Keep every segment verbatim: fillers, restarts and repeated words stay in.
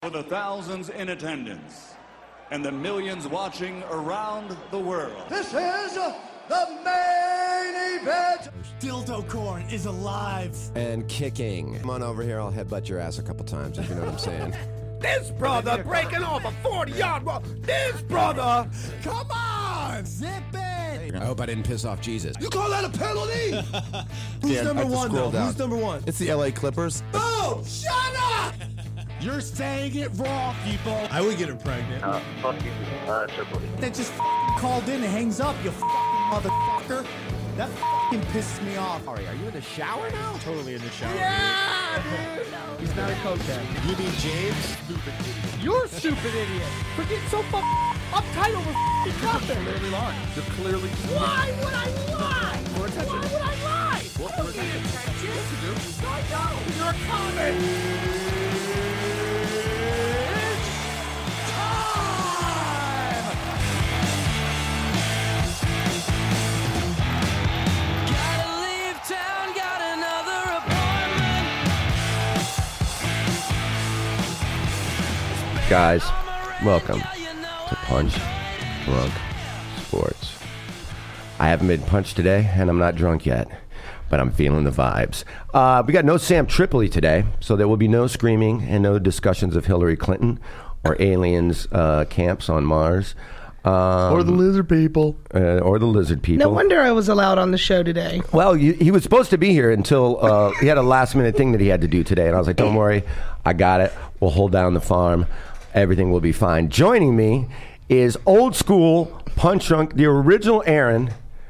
For the thousands in attendance and the millions watching around the world. This is the main event. Dildo Corn is alive. And kicking. Come on over here, I'll headbutt your ass a couple times, if you know what I'm saying. This brother breaking off a forty-yard run. This brother. Come on, zip it. I hope I didn't piss off Jesus. You call that a penalty? Who's Yeah, number I have to one, scroll though? down. Who's number one? It's the L A Clippers. Oh, shut up! You're saying it wrong, people. I would get her pregnant. Uh, fuck you, uh, Triple E. That just f***ing called in and hangs up, you f***ing motherfucker. That f***ing pisses me off. Are you in the shower now? Totally in the shower. Yeah, dude. He's not a cokehead. You mean James? Stupid idiot. You're a stupid idiot. For getting so fucking uptight over f***ing nothing. You're clearly lying. You're clearly Why would I lie? More attention. Why would I lie? More attention. Attention. I know. You're a comic. Guys, welcome to Punch Drunk Sports. I haven't been punched today, and I'm not drunk yet, but I'm feeling the vibes. Uh, we got no Sam Tripoli today, so there will be no screaming and no discussions of Hillary Clinton or aliens uh, camps on Mars. Um, or the lizard people. Uh, or the lizard people. No wonder I was allowed on the show today. Well, you, he was supposed to be here until uh, he had a last minute thing that he had to do today. And I was like, don't worry, I got it. We'll hold down the farm. Everything will be fine. Joining me is old school Punch Drunk, the original Aaron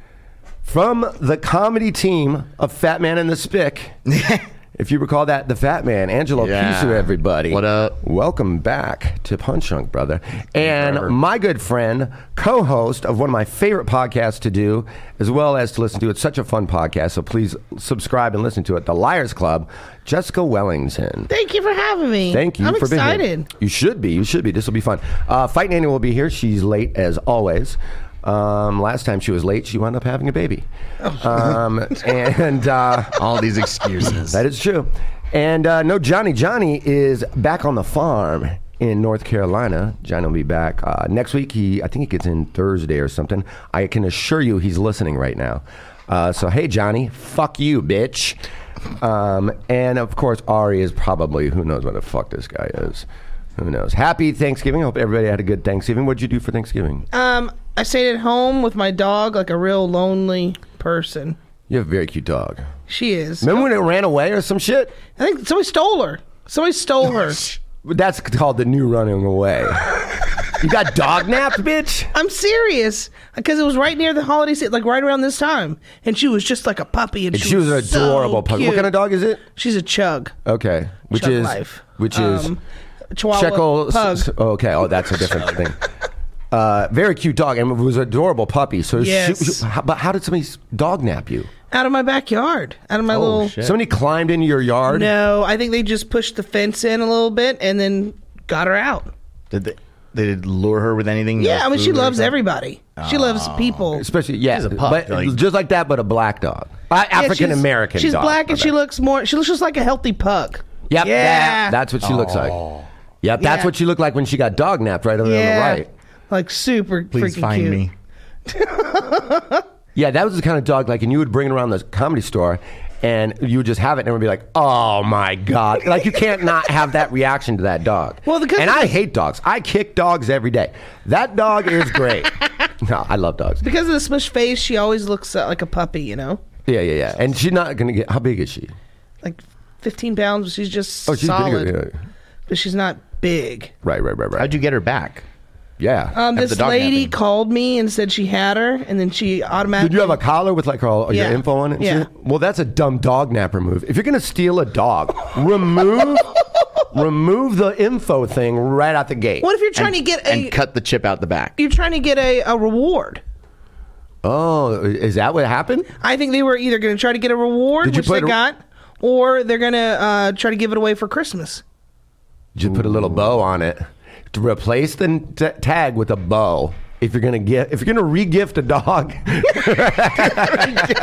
from the comedy team of Fat Man and the Spick. If you recall that, the Fat Man, Angelo Yeah. Pisu, everybody. What up? Welcome back to Punch Drunk, brother. And Forever. my good friend, co-host of one of my favorite podcasts to do, as well as to listen to. It's such a fun podcast, so please subscribe and listen to it. The Liars Club, Jessica Wellington. Thank you for having me. Thank you I'm for being here. excited. You should be. You should be. This will be fun. Uh, Fight Nanny will be here. She's late as always. Um, last time she was late, she wound up having a baby. Um, and uh, All these excuses. that is true. And uh, no, Johnny. Johnny is back on the farm in North Carolina. Johnny will be back uh, next week. He, I think he gets in Thursday or something. I can assure you he's listening right now. Uh, so, hey, Johnny, fuck you, bitch. Um, and, of course, Ari is probably, who knows what the fuck this guy is. Who knows? Happy Thanksgiving. I hope everybody had a good Thanksgiving. What'd you do for Thanksgiving? Um, I stayed at home with my dog like a real lonely person. You have a very cute dog. She is. Remember when it ran away or some shit? I think somebody stole her. Somebody stole her. That's called the new running away. You got dog napped, bitch? I'm serious. Because it was right near the holiday season, like right around this time. And she was just like a puppy. And, And she, she was an so adorable puppy. What cute. kind of dog is it? She's a chug. Okay. Which Chug is life. which is Um, Chihuahua Shekel. pug. s- Okay. Oh, that's a different thing. Uh, very cute dog, and it was an adorable puppy. So, Yes. she, she, how, but how did somebody s- dog nap you? Out of my backyard. Out of my Oh, little... Somebody climbed into your yard. No, I think they just pushed the fence in a little bit and then got her out. Did they, they did lure her with anything? Yeah, No I mean, she food or loves something? everybody. She loves people. Especially, yeah, She's a pup, but like- just like that, but a black dog, uh, Yeah, she's- African American. She's dog, black my and she bad. looks more. She looks just like a healthy pug. Yep, Yeah. that- that's what she looks like. Yep, that's Yeah. what she looked like when she got dog napped right over there Yeah, on the right. like super Please freaking find cute. me. Yeah, that was the kind of dog, like, and you would bring it around the comedy store, and you would just have it, and it would be like, oh my God. Like, you can't not have that reaction to that dog. Well, because and of I the- hate dogs. I kick dogs every day. That dog is great. No, I love dogs. Because of the smush face, she always looks uh, like a puppy. You know, Yeah, yeah, yeah. And she's not going to get, how big is she? like fifteen pounds. But she's just Oh, she's solid. bigger. Yeah. But she's not big. Right, right, right, right. How'd you get her back? Yeah. Um, After this the dog lady napping. called me and said she had her, and then she automatically. Did you have a collar with like all your Yeah. info on it? and Yeah. shit? Well, that's a dumb dog napper move. If you're gonna steal a dog, remove remove the info thing right out the gate. What if you're trying and, to get a? and cut the chip out the back. You're trying to get a, a reward. Oh, is that what happened? I think they were either going to try to get a reward, Did you which they put a- got, or they're going to uh, try to give it away for Christmas. Just put a little bow on it to replace the t- tag with a bow. If you're gonna get, if you're gonna re-gift a dog,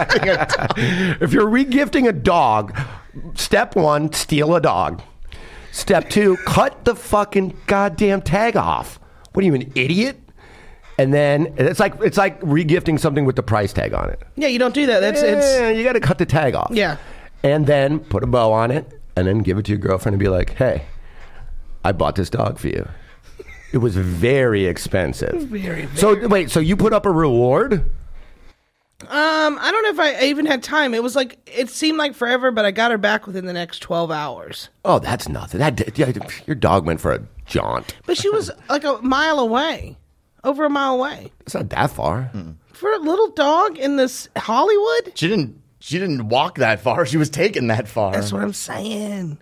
if you're re-gifting a dog, step one, steal a dog. Step two, cut the fucking goddamn tag off. What are you, an idiot? And then it's like it's like regifting something with the price tag on it. Yeah, you don't do that. That's Yeah, it's you got to cut the tag off. Yeah. And then put a bow on it, and then give it to your girlfriend and be like, "Hey, I bought this dog for you. It was very expensive." very, very. So wait, so you put up a reward? Um, I don't know if I even had time. It was like it seemed like forever, but I got her back within the next twelve hours. Oh, that's nothing. That yeah, your dog went for a jaunt. But she was like a mile away, over a mile away. It's not that far. For a little dog in this Hollywood? She didn't. She didn't walk that far. She was taken that far. That's what I'm saying.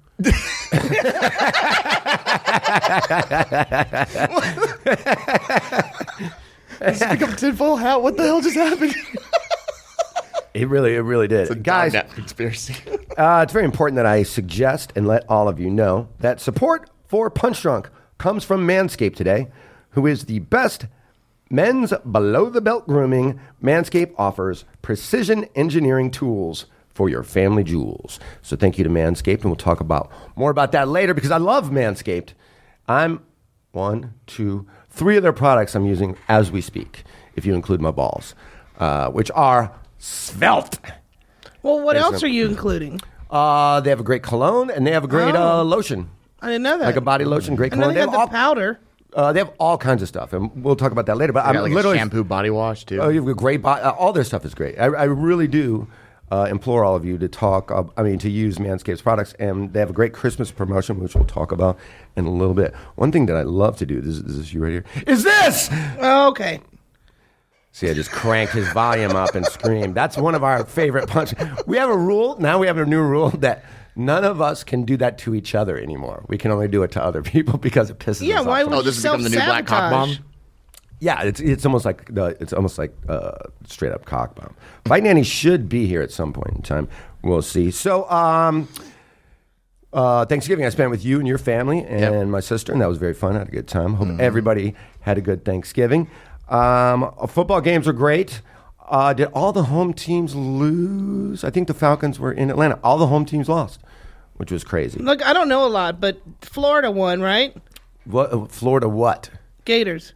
Pick up tinfoil hat. What the hell just happened? It really, it really did. It's a Guys, dog nap conspiracy. uh, it's very important that I suggest and let all of you know that support for Punch Drunk comes from Manscaped today, who is the best men's below-the-belt grooming. Manscaped offers precision engineering tools for your family jewels. So thank you to Manscaped, and we'll talk about more about that later because I love Manscaped. I'm one, two, three of their products I'm using as we speak, if you include my balls, uh, which are svelte. Well, what There's else no- are you including? Uh, they have a great cologne, and they have a great Oh. uh, lotion, I didn't know that. like a body lotion, great I know cologne. they had have the all, powder. uh, they have all kinds of stuff, and we'll talk about that later. But I I'm got like literally a shampoo body wash too. Oh, you have a great body. Uh, all their stuff is great. I, I really do uh, implore all of you to talk. Uh, I mean, to use Manscaped's products, and they have a great Christmas promotion, which we'll talk about in a little bit. One thing that I love to do, this, is- this is you right here, is this. Oh, okay. See, I just cranked his volume up and screamed. That's one of our favorite punch. We have a rule now. We have a new rule that none of us can do that to each other anymore. We can only do it to other people because it pisses Yeah, us why off. would Oh, you this has become the new black cock bomb? self-sabotage? Yeah, it's it's almost like the it's almost like uh, straight up cock bomb. Fight Nanny should be here at some point in time. We'll see. So, um, uh, Thanksgiving I spent with you and your family and Yep. my sister, and that was very fun. I had a good time. Hope everybody had a good Thanksgiving. Um, football games were great. Uh, did all the home teams lose? I think the Falcons were in Atlanta. All the home teams lost, which was crazy. Look, I don't know a lot, but Florida won, right? What, uh, Florida what? Gators.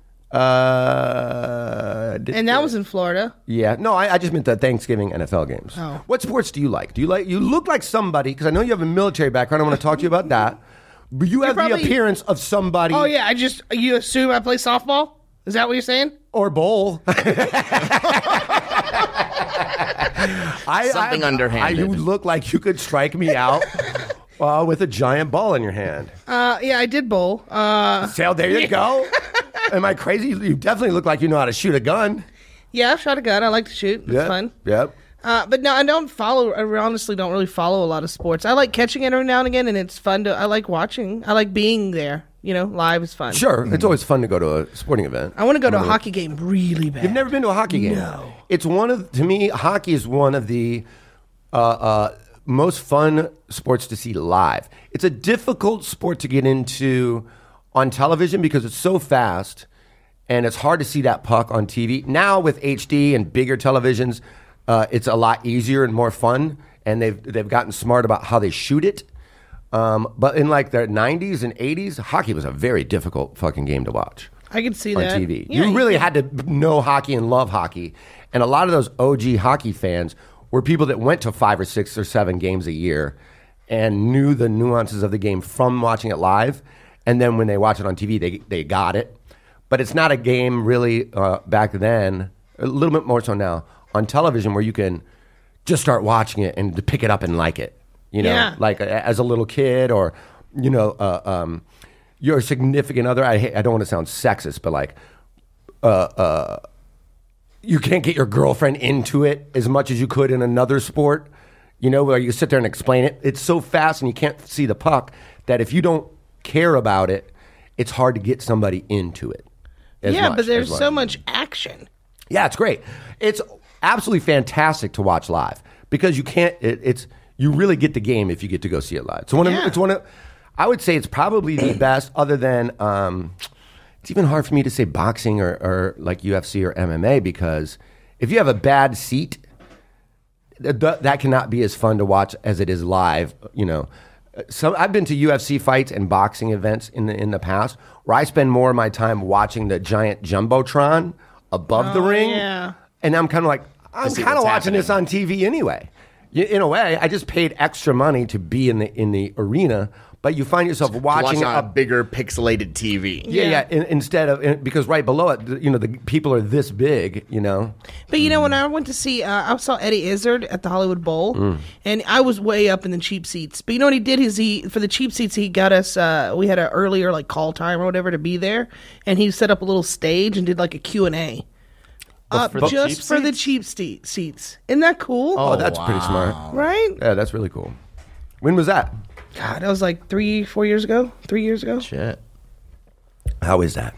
Uh, did- And that was in Florida. Yeah, no, I, I just meant the Thanksgiving N F L games. Oh. What sports do you like? Do you like? You look like somebody because I know you have a military background. I want to talk to you about that. But you have probably- the appearance of somebody. Oh, yeah. I just, you assume I play softball? Is that what you're saying? Or bowl. I, Something I, underhanded. I, you look like you could strike me out uh, with a giant ball in your hand. Uh, yeah, I did bowl. Uh, So there you go. Am I crazy? You definitely look like you know how to shoot a gun. yeah, I've shot a gun. I like to shoot. It's Yeah. fun. Yep. Uh, but no, I don't follow. I honestly don't really follow a lot of sports. I like catching it every now and again, and it's fun to. I like watching. I like being there. You know, live is fun. Sure. It's always fun to go to a sporting event. I want to go to a hockey game really bad. You've never been to a hockey game? No. It's one of, to me, hockey is one of the uh, uh, most fun sports to see live. It's a difficult sport to get into on television because it's so fast and it's hard to see that puck on T V. Now with H D and bigger televisions, uh, it's a lot easier and more fun, and they've they've gotten smart about how they shoot it. Um, but in like the nineties and eighties, hockey was a very difficult fucking game to watch I can see on that T V. Yeah, you really had to know hockey and love hockey. And a lot of those O G hockey fans were people that went to five or six or seven games a year and knew the nuances of the game from watching it live. And then when they watch it on T V, they, they got it. But it's not a game really uh, back then, a little bit more so now, on television where you can just start watching it and to pick it up and like it. You know, Yeah. like uh, as a little kid or, you know, uh, um, your significant other. I, hate- I don't want to sound sexist, but like, uh, uh, you can't get your girlfriend into it as much as you could in another sport, you know, where you sit there and explain it. It's so fast and you can't see the puck that if you don't care about it, it's hard to get somebody into it. as yeah, much, but there's as so much. much action. Yeah, it's great. It's absolutely fantastic to watch live because you can't. It, it's you really get the game if you get to go see it live. So one of Yeah. it's one of. I would say it's probably the best, other than. Um, it's even hard for me to say boxing or, or like U F C or M M A because if you have a bad seat, th- th- that cannot be as fun to watch as it is live. You know, So I've been to U F C fights and boxing events in the in the past where I spend more of my time watching the giant jumbotron above Oh, the ring, yeah. and I'm kind of like I'm see kind of what's watching this on T V anyway. Y- In a way, I just paid extra money to be in the in the arena, but you find yourself watching Watching on a a bigger pixelated T V. yeah, Yeah. yeah. in, instead of in, because right below it, the- you know, the people are this big, you know. But you know, when I went to see, uh, I saw Eddie Izzard at the Hollywood Bowl, Mm. and I was way up in the cheap seats. But you know what he did? Is he for the cheap seats? He got us. Uh, we had an earlier like call time or whatever to be there, and he set up a little stage and did like a Q and A. Uh, for the just cheap for the seats? cheap ste- seats. Isn't that cool? Oh, that's pretty smart. Right? Yeah, that's really cool. When was that? God, that was like three, four years ago. Three years ago. Shit. How is that?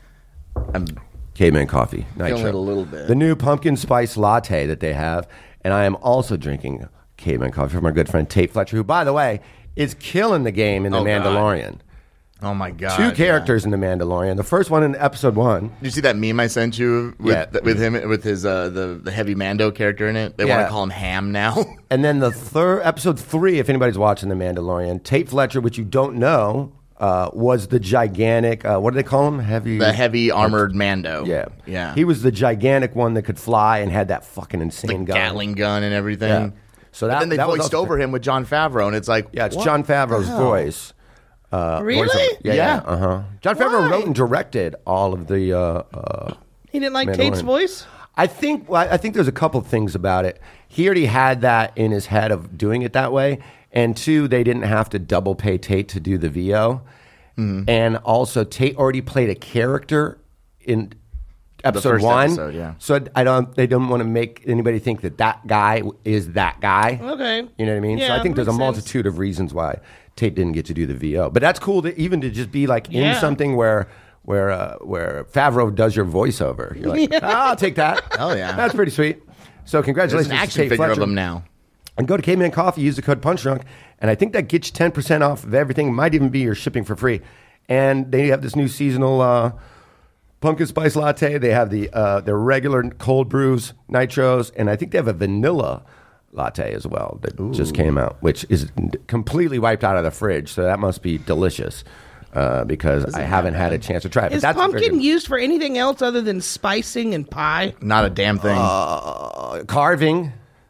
I'm Caveman Coffee Nitro. Feeling it a little bit. The new pumpkin spice latte that they have, and I am also drinking Caveman Coffee from our good friend Tate Fletcher, who, by the way, is killing the game in The Oh, God. Mandalorian. Oh my god. Two yeah. characters in The Mandalorian. The first one in episode one. Did you see that meme I sent you with, Yeah. with him with his uh, the the heavy Mando character in it? They want Yeah. to call him Ham now. And then the third, episode three, if anybody's watching The Mandalorian, Tate Fletcher, which you don't know, uh, was the gigantic, uh, what do they call him? Heavy. the heavy armored Mando. Yeah. yeah. He was the gigantic one that could fly and had that fucking the insane gun. Gatling gun and everything. Yeah. So But that, then they that was voiced also- over him with Jon Favreau, and it's like, Yeah, it's what John the Favreau's hell? voice. Uh, Really? voice of- yeah, yeah. Yeah. Uh huh. John Favreau Why? wrote and directed all of the. Uh, uh, He didn't like Mandalorian. Tate's voice. I think. Well, I think there's a couple things about it. He already had that in his head of doing it that way, and two, they didn't have to double pay Tate to do the V O, Mm-hmm. and also Tate already played a character in episode first one. episode, yeah. So I don't. They don't want to make anybody think that that guy is that guy. Okay. You know what I mean? so Yeah, I think there's a makes sense. multitude of reasons why Tate didn't get to do the V O. But that's cool to even to just be like in Yeah. something where where uh, where Favreau does your voiceover. You're like, "Ah, I'll take that. Hell yeah. That's pretty sweet. So There's congratulations an to action Tate figure of Fletcher. him now. And go to Caveman Coffee, use the code PUNCHDRUNK, and I think that gets you ten percent off of everything. Might even be your shipping for free. And they have this new seasonal uh, pumpkin spice latte. They have the uh, their regular cold brews, nitros, and I think they have a vanilla latte as well that just came out, which is completely wiped out of the fridge. So that must be delicious uh, because I haven't had a chance to try it. But Is that's very pumpkin good. used for anything else other than spicing and pie? Not a damn thing. Uh, carving.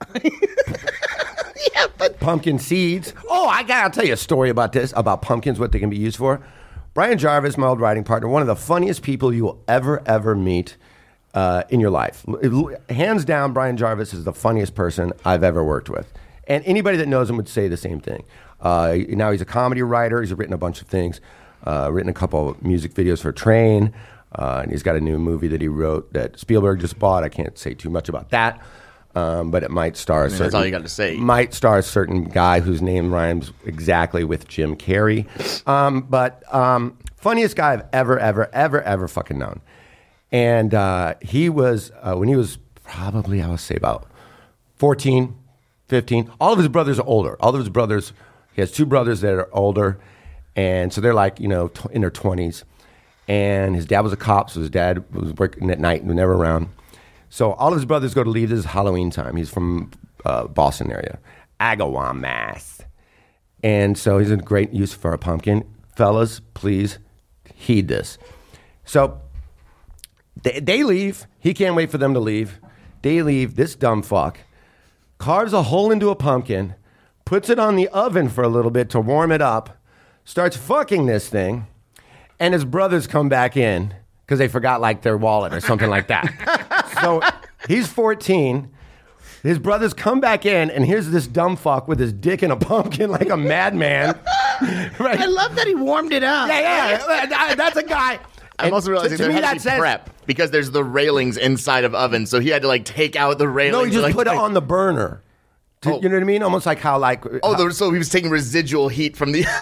Yeah, but Pumpkin seeds. Oh, I gotta tell you a story about this, about pumpkins, what they can be used for. Brian Jarvis, my old writing partner, one of the funniest people you will ever, ever meet uh, in your life. L- Hands down, Brian Jarvis is the funniest person I've ever worked with. And anybody that knows him would say the same thing. Uh, now he's a comedy writer. He's written a bunch of things, uh, written a couple of music videos for Train. Uh, and he's got a new movie that he wrote that Spielberg just bought. I can't say too much about that. Um, but it might star a certain, that's all you got to say. Might star a certain guy whose name rhymes exactly with Jim Carrey. Um, but um, funniest guy I've ever, ever, ever, ever fucking known. And uh, he was, uh, when he was probably, I would say about fourteen, fifteen, all of his brothers are older. All of his brothers, he has two brothers that are older. And so they're like, you know, tw- in their twenties. And his dad was a cop, so his dad was working at night and was never around. So all of his brothers go to leave. This is Halloween time. He's from uh, Boston area, Agawam, Mass. And so he's a great use for a pumpkin. Fellas, please heed this. So they, they leave. He can't wait for them to leave. They leave. This dumb fuck carves a hole into a pumpkin, puts it on the oven for a little bit to warm it up, starts fucking this thing, and his brothers come back in because they forgot like their wallet or something like that. So he's fourteen. His brothers come back in, and here's this dumb fuck with his dick in a pumpkin like a madman. Right? I love that he warmed it up. Yeah, yeah, that's a guy. I'm also realizing to, to there me had that to be says prep because there's the railings inside of ovens, so he had to like take out the railings. no, he just like, put it like- on the burner. To- Oh. You know what I mean? Almost like how like Oh, how- there, so he was taking residual heat from the.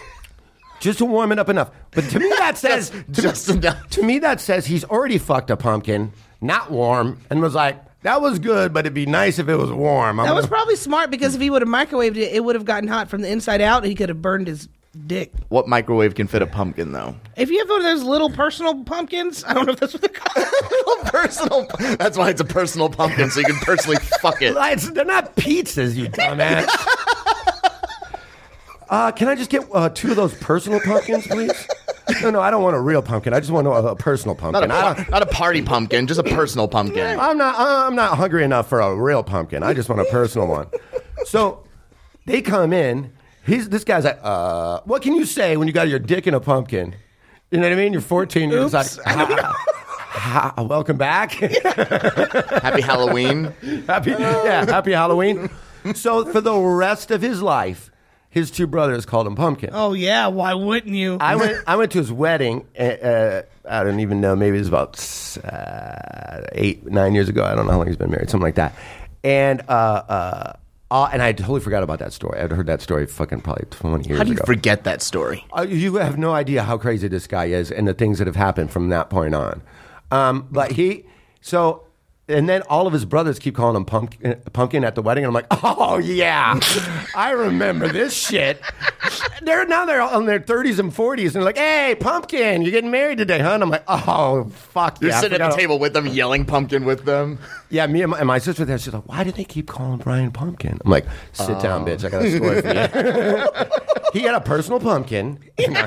just to warm it up enough. But to me that says to, just me, enough. to me that says he's already fucked a pumpkin, not warm, and was like, that was good, but it'd be nice if it was warm. I'm That was gonna- probably smart because if he would have microwaved it, it would have gotten hot from the inside out and he could have burned his dick. What microwave can fit a pumpkin though? If you have one of those little personal pumpkins, I don't know if that's what they're called. Personal. That's why it's a personal pumpkin, so you can personally fuck it. It's- they're not pizzas, you dumbass. Uh, can I just get uh, two of those personal pumpkins, please? No, no, I don't want a real pumpkin. I just want a, a personal pumpkin. Not a, I par- not a party pumpkin, just a personal pumpkin. I'm not. I'm not hungry enough for a real pumpkin. I just want a personal one. So they come in. He's this guy's like, uh, what can you say when you got your dick in a pumpkin? You know what I mean? You're fourteen. You're just like, ah, ah, welcome back. Happy Halloween. Happy, yeah, happy Halloween. So for the rest of his life, his two brothers called him Pumpkin. Oh yeah, why wouldn't you? I went. I went to his wedding. Uh, uh, I don't even know. Maybe it was about uh, eight, nine years ago. I don't know how long he's been married. Something like that. And uh, uh, uh, and I totally forgot about that story. I'd heard that story fucking probably twenty years How do you ago. forget that story? Uh, you have no idea how crazy this guy is and the things that have happened from that point on. Um, but he so. And then all of his brothers keep calling him pumpkin, pumpkin at the wedding. And I'm like, oh, yeah, I remember this shit. They're now they're in their thirties and forties. And they're like, hey, Pumpkin, you're getting married today, huh? And I'm like, oh, fuck You're yeah. I sitting at the forgot- table with them, yelling pumpkin with them. Yeah, me and my, and my sister there, she's like, why do they keep calling Brian Pumpkin? I'm like, sit down, bitch. I got a story for you. He had a personal pumpkin.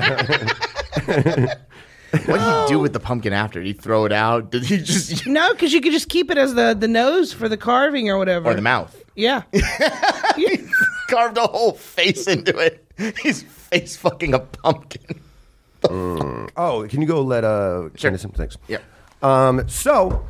What did he do with the pumpkin after? Did he throw it out? Did he just... No, because you could just keep it as the, the nose for the carving or whatever. Or the mouth. Yeah. Carved a whole face into it. He's face fucking a pumpkin. Mm. Oh, can you go let uh Sure. some things? Yeah. Um. So.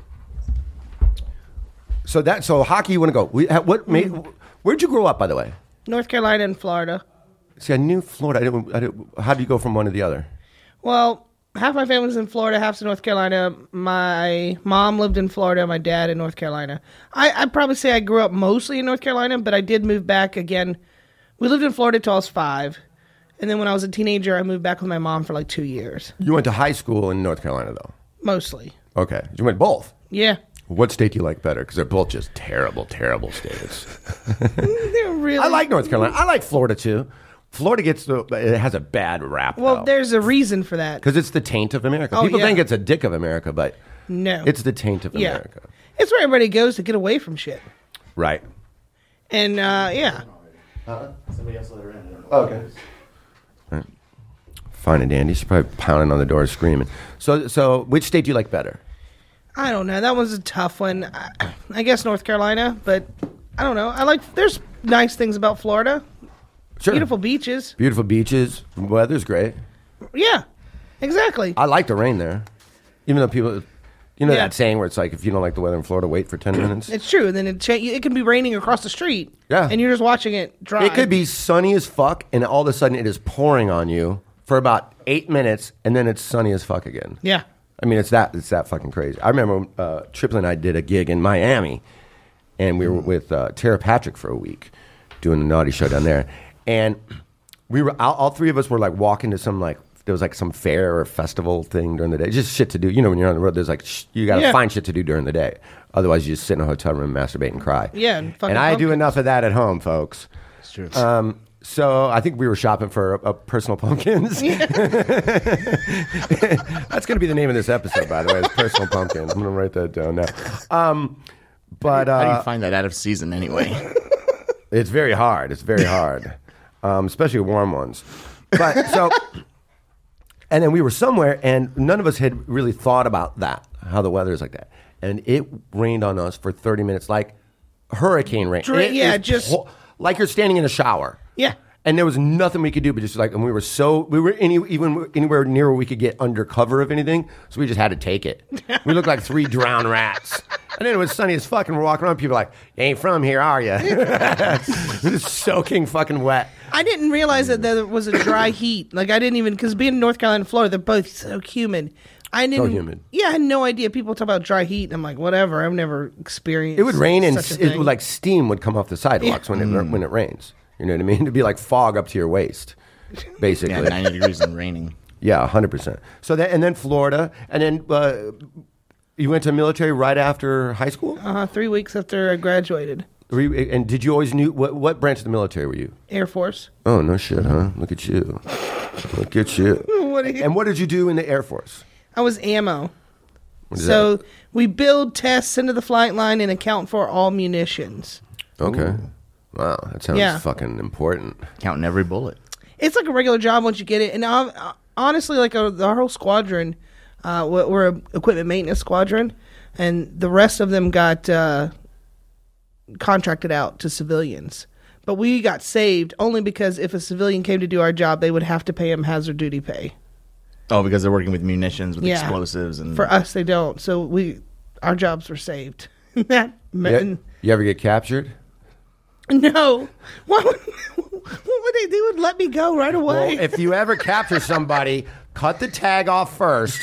So that so hockey. You want to go? We, ha- what made? Where'd you grow up, by the way? North Carolina and Florida. See, I knew Florida. I didn't, I didn't, how do you go from one to the other? Well, half my family's in Florida, half's in North Carolina. My mom lived in Florida, my dad in North Carolina. I, I'd probably say I grew up mostly in North Carolina, but I did move back again. We lived in Florida till I was five. And then when I was a teenager, I moved back with my mom for like two years. You went to high school in North Carolina, though. Mostly. Okay, you went both. Yeah. What state do you like better? Because they're both just terrible, terrible states. They're really... I like North Carolina. I like Florida too. Florida gets the it has a bad rap. Well, there's a reason for that. Because it's the taint of America. Oh, People yeah. think it's a dick of America, but No. it's the taint of Yeah. America. It's where everybody goes to get away from shit. Right. And, uh, yeah. Somebody else let her in. Okay. Right. Fine and dandy. She's probably pounding on the door, screaming. So, so which state do you like better? I don't know. That was a tough one. I, I guess North Carolina, but I don't know. I like, there's nice things about Florida. Sure. Beautiful beaches. Beautiful beaches. Weather's great. Yeah, exactly. I like the rain there. Even though people, you know Yeah. that saying where it's like, if you don't like the weather in Florida, wait for ten minutes. It's true. And then it, cha- it can be raining across the street. Yeah. And you're just watching it dry. It could be sunny as fuck, and all of a sudden it is pouring on you for about eight minutes, and then it's sunny as fuck again. Yeah. I mean, it's that it's that fucking crazy. I remember uh, Triple and I did a gig in Miami, and we were with uh, Tara Patrick for a week, doing the Naughty Show down there, and we were all, all three of us were like walking to some like there was like some fair or festival thing during the day, just shit to do. You know, when you're on the road, there's like sh- you got to Yeah. find shit to do during the day. Otherwise, you just sit in a hotel room, masturbate, and cry. Yeah, and fucking I do pumpkins. enough of that at home, folks. It's true. Um, so I think we were shopping for a, a personal pumpkins. That's going to be the name of this episode, by the way. It's personal pumpkin. I'm going to write that down now. Um, but How do uh, you find that out of season anyway? it's very hard. It's very hard, um, especially warm ones. But so, and then we were somewhere, and none of us had really thought about that, how the weather is like that, and it rained on us for thirty minutes, like hurricane rain. Dra- It yeah, is just- po- like you're standing in a shower. Yeah. And there was nothing we could do, but just like, and we were so, we were any, even anywhere near where we could get under cover of anything, so we just had to take it. We looked like three drowned rats. And then it was sunny as fuck, and we're walking around, people are like, you ain't from here, are you? Just soaking fucking wet. I didn't realize that there was a dry heat. Like, I didn't even, because being in North Carolina and Florida, they're both so humid. I didn't. humid. Yeah, I had no idea. People talk about dry heat, and I'm like, whatever. I've never experienced It would rain, and such a it thing. would like steam would come off the sidewalks when it when it rains. You know what I mean? It'd be like fog up to your waist, basically. Yeah, ninety degrees and raining. Yeah, one hundred percent. So that, and then Florida, and then uh, you went to military right after high school? Uh, three weeks after I graduated. Were you- And did you always knew, what, what branch of the military were you? Air Force. Oh, no shit, huh? Look at you. Look at you. What do you- And what did you do in the Air Force? I was ammo. What is So that? we build, test, send to the flight line, and account for all munitions. Okay. Wow, that sounds Yeah. fucking important. Counting every bullet. it's like a regular job once you get it. And uh, honestly, like our, our whole squadron, uh, we're we're a equipment maintenance squadron, and the rest of them got uh, contracted out to civilians. But we got saved only because if a civilian came to do our job, they would have to pay him hazard duty pay. Oh, because they're working with munitions, with Yeah. explosives, and For us, they don't. So we, our jobs were saved. that You, you ever get captured? no. What would, what would they? They would let me go right away. Well, if you ever capture somebody, cut the tag off first.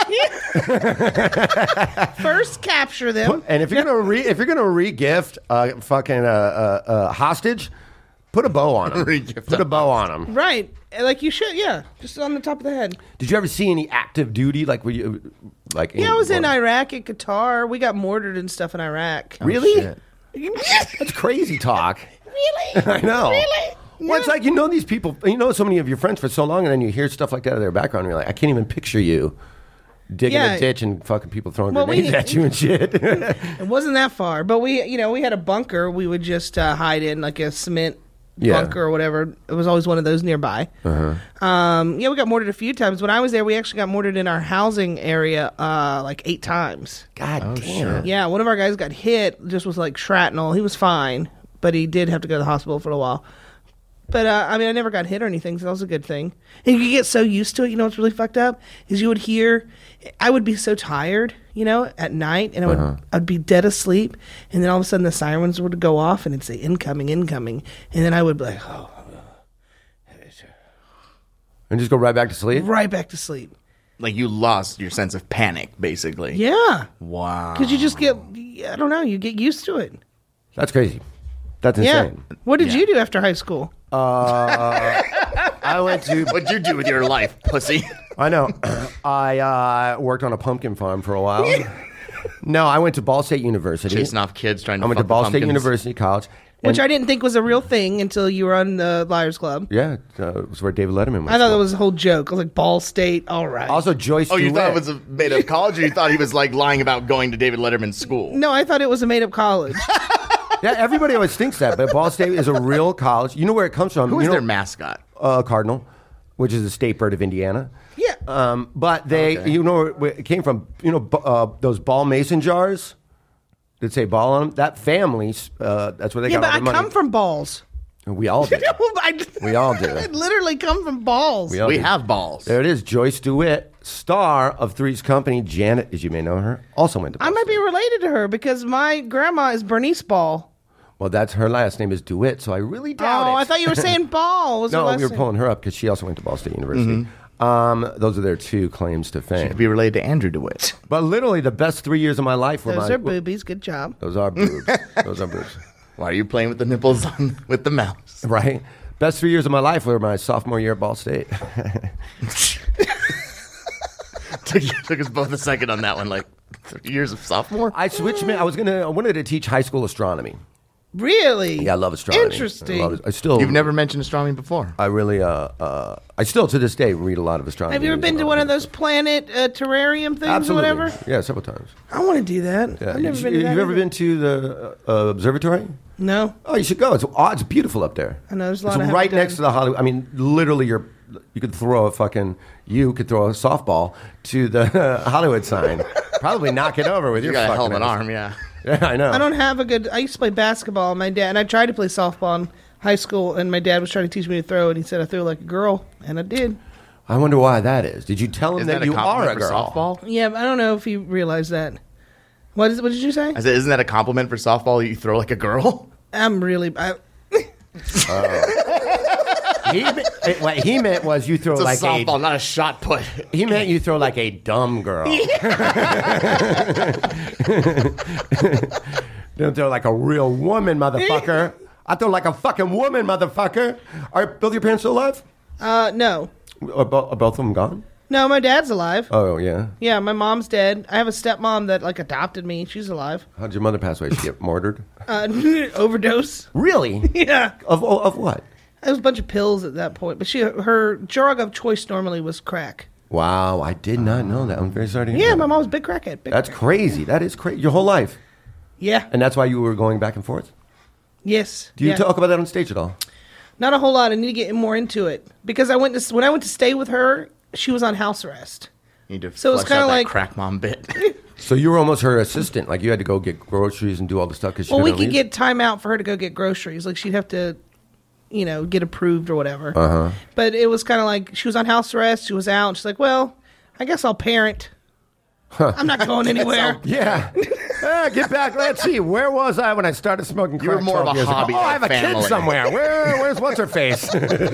First, capture them. And if you're gonna re if you're gonna re-gift a fucking uh, uh, uh, hostage, put a bow on them. Re-gift Put a a bow on them. Right, like you should. Yeah, just on the top of the head. Did you ever see any active duty? Like, were you like? Yeah, I was in war? Iraq at Qatar. We got mortared and stuff in Iraq. Really? shit. That's crazy talk. Really? I know. Really? Well, it's like you know these people, you know so many of your friends for so long, and then you hear stuff like that in their background, and you're like, I can't even picture you digging Yeah. a ditch and fucking people throwing Well, we- grenades at you and shit. It wasn't that far, but we, you know, we had a bunker. We would just uh, hide in, like a cement Yeah. bunker or whatever. It was always one of those nearby. Uh-huh. Um, yeah, we got mortared a few times. When I was there, we actually got mortared in our housing area uh, like eight times. God damn. Yeah, one of our guys got hit just with like shrapnel. He was fine, but he did have to go to the hospital for a while. But uh, I mean, I never got hit or anything, so that was a good thing. And you get so used to it. You know what's really fucked up is you would hear. I would be so tired, you know, at night, and I would Uh-huh. I'd be dead asleep, and then all of a sudden the sirens would go off, and it'd say incoming, incoming, and then I would be like, oh, And just go right back to sleep? right back to sleep. like you lost your sense of panic, basically. Yeah, Wow. because you just get. I don't know. You get used to it. That's crazy. That's Yeah. insane. What did Yeah. you do after high school? I went to. What'd you do with your life, pussy? I know. I uh, worked on a pumpkin farm for a while. No, I went to Ball State University. Chasing off kids trying to I went to fuck the Ball State pumpkins. University College. Which and- I didn't think was a real thing until you were on the Liars Club. Yeah, uh, it was where David Letterman was. I thought that from. was a whole joke. I was like, Ball State, all right. Also, Joyce Oh, you Duet. thought it was a made up college, or you thought he was like lying about going to David Letterman's school? no, I thought it was a made up college. Yeah, everybody always thinks that, but Ball State is a real college. You know where it comes from. Who you is know, their mascot? uh, Cardinal, which is the state bird of Indiana. Yeah. Um, but they, Okay. you know where it came from. You know bu- uh, those ball mason jars that say ball on them. That family, uh, that's where they yeah, got but all I their money. come from balls. We all do. I, We all do. I literally come from balls. We all We do. have balls. There it is. Joyce DeWitt, star of Three's Company. Janet, as you may know her, also went to Ball I might State. be related to her because my grandma is Bernice Ball. Well, that's her last name is DeWitt, so I really doubt Oh, it. I thought you were saying Ball. Was her No, last we were name. pulling her up because she also went to Ball State University. Um, those are their two claims to fame. Could be related to Andrew DeWitt. But literally, the best three years of my life were Those my. are boobies. Good job. Those are boobs. Those are boobs. Why are you playing with the nipples on with the mouse? Right? Best three years of my life were my sophomore year at Ball State. took, took us both a second on that one. Like three years of sophomore. I switched. Man, I was gonna. I wanted to teach high school astronomy. Really? Yeah, I love astronomy. Interesting. I, love it. I still. You've never mentioned astronomy before. I really. Uh, uh, I still to this day read a lot of astronomy. Have you ever news been and to all one that of those stuff. planet uh, terrarium things Absolutely. or whatever? Yeah, several times. I want to do that. Yeah. I've never you, been to that. have you ever either. been to the uh, observatory? No. Oh, you should go. It's oh, it's beautiful up there. I know, there's a lot It's I haven't right done. next to the Hollywood. I mean, literally, you're you could throw a fucking you could throw a softball to the Hollywood sign. Probably knock it over with You your got a fucking hell of an ass. arm, yeah. Yeah, I know. I don't have a good. I used to play basketball. My dad and I tried to play softball in high school, and my dad was trying to teach me to throw, and he said I threw like a girl, and I did. I wonder why that is. Did you tell him Isn't that, that a you are compliment a for girl? softball? Yeah, but I don't know if he realized that. What is? What did you say? I said, isn't that a compliment for softball? You throw like a girl. I'm really. I, He, me- eh, what he meant was you throw It's a like softball, a. not a shot put. He meant you throw like a dumb girl. Don't throw like a real woman, motherfucker. I throw like a fucking woman, motherfucker. Are both your parents still alive? uh, no, Are, bo- are both of them gone? no, my dad's alive. Oh yeah. Yeah, my mom's dead. I have a stepmom that like adopted me. She's alive. How'd your mother pass away? She get murdered? Uh, overdose. Really? Yeah, Of of what? it was a bunch of pills at that point. But she, her drug of choice normally was crack. Wow, I did not know that. I'm very sorry to hear Yeah, that. my mom's a big crackhead. Big That's crackhead. crazy. That is crazy. Your whole life, Yeah. and that's why you were going back and forth. Yes. Do you yeah. talk about that on stage at all? Not a whole lot. I need to get more into it because I went to when I went to stay with her, she was on house arrest. You need to So it's flesh kinda out that like- crack mom bit. So you were almost her assistant. Like you had to go get groceries and do all the stuff because she Well, we couldn't could leave? get time out for her to go get groceries. Like she'd have to, you know, get approved or whatever. Uh-huh. But it was kind of like she was on house arrest. She was out. And she's like, well, I guess I'll parent. I'm not going anywhere. Yeah. Ah, get back. Let's see. Where was I when I started smoking crack? You were more of twelve a years ago? hobby Oh, I have a family. kid somewhere. Where? Where's what's her face?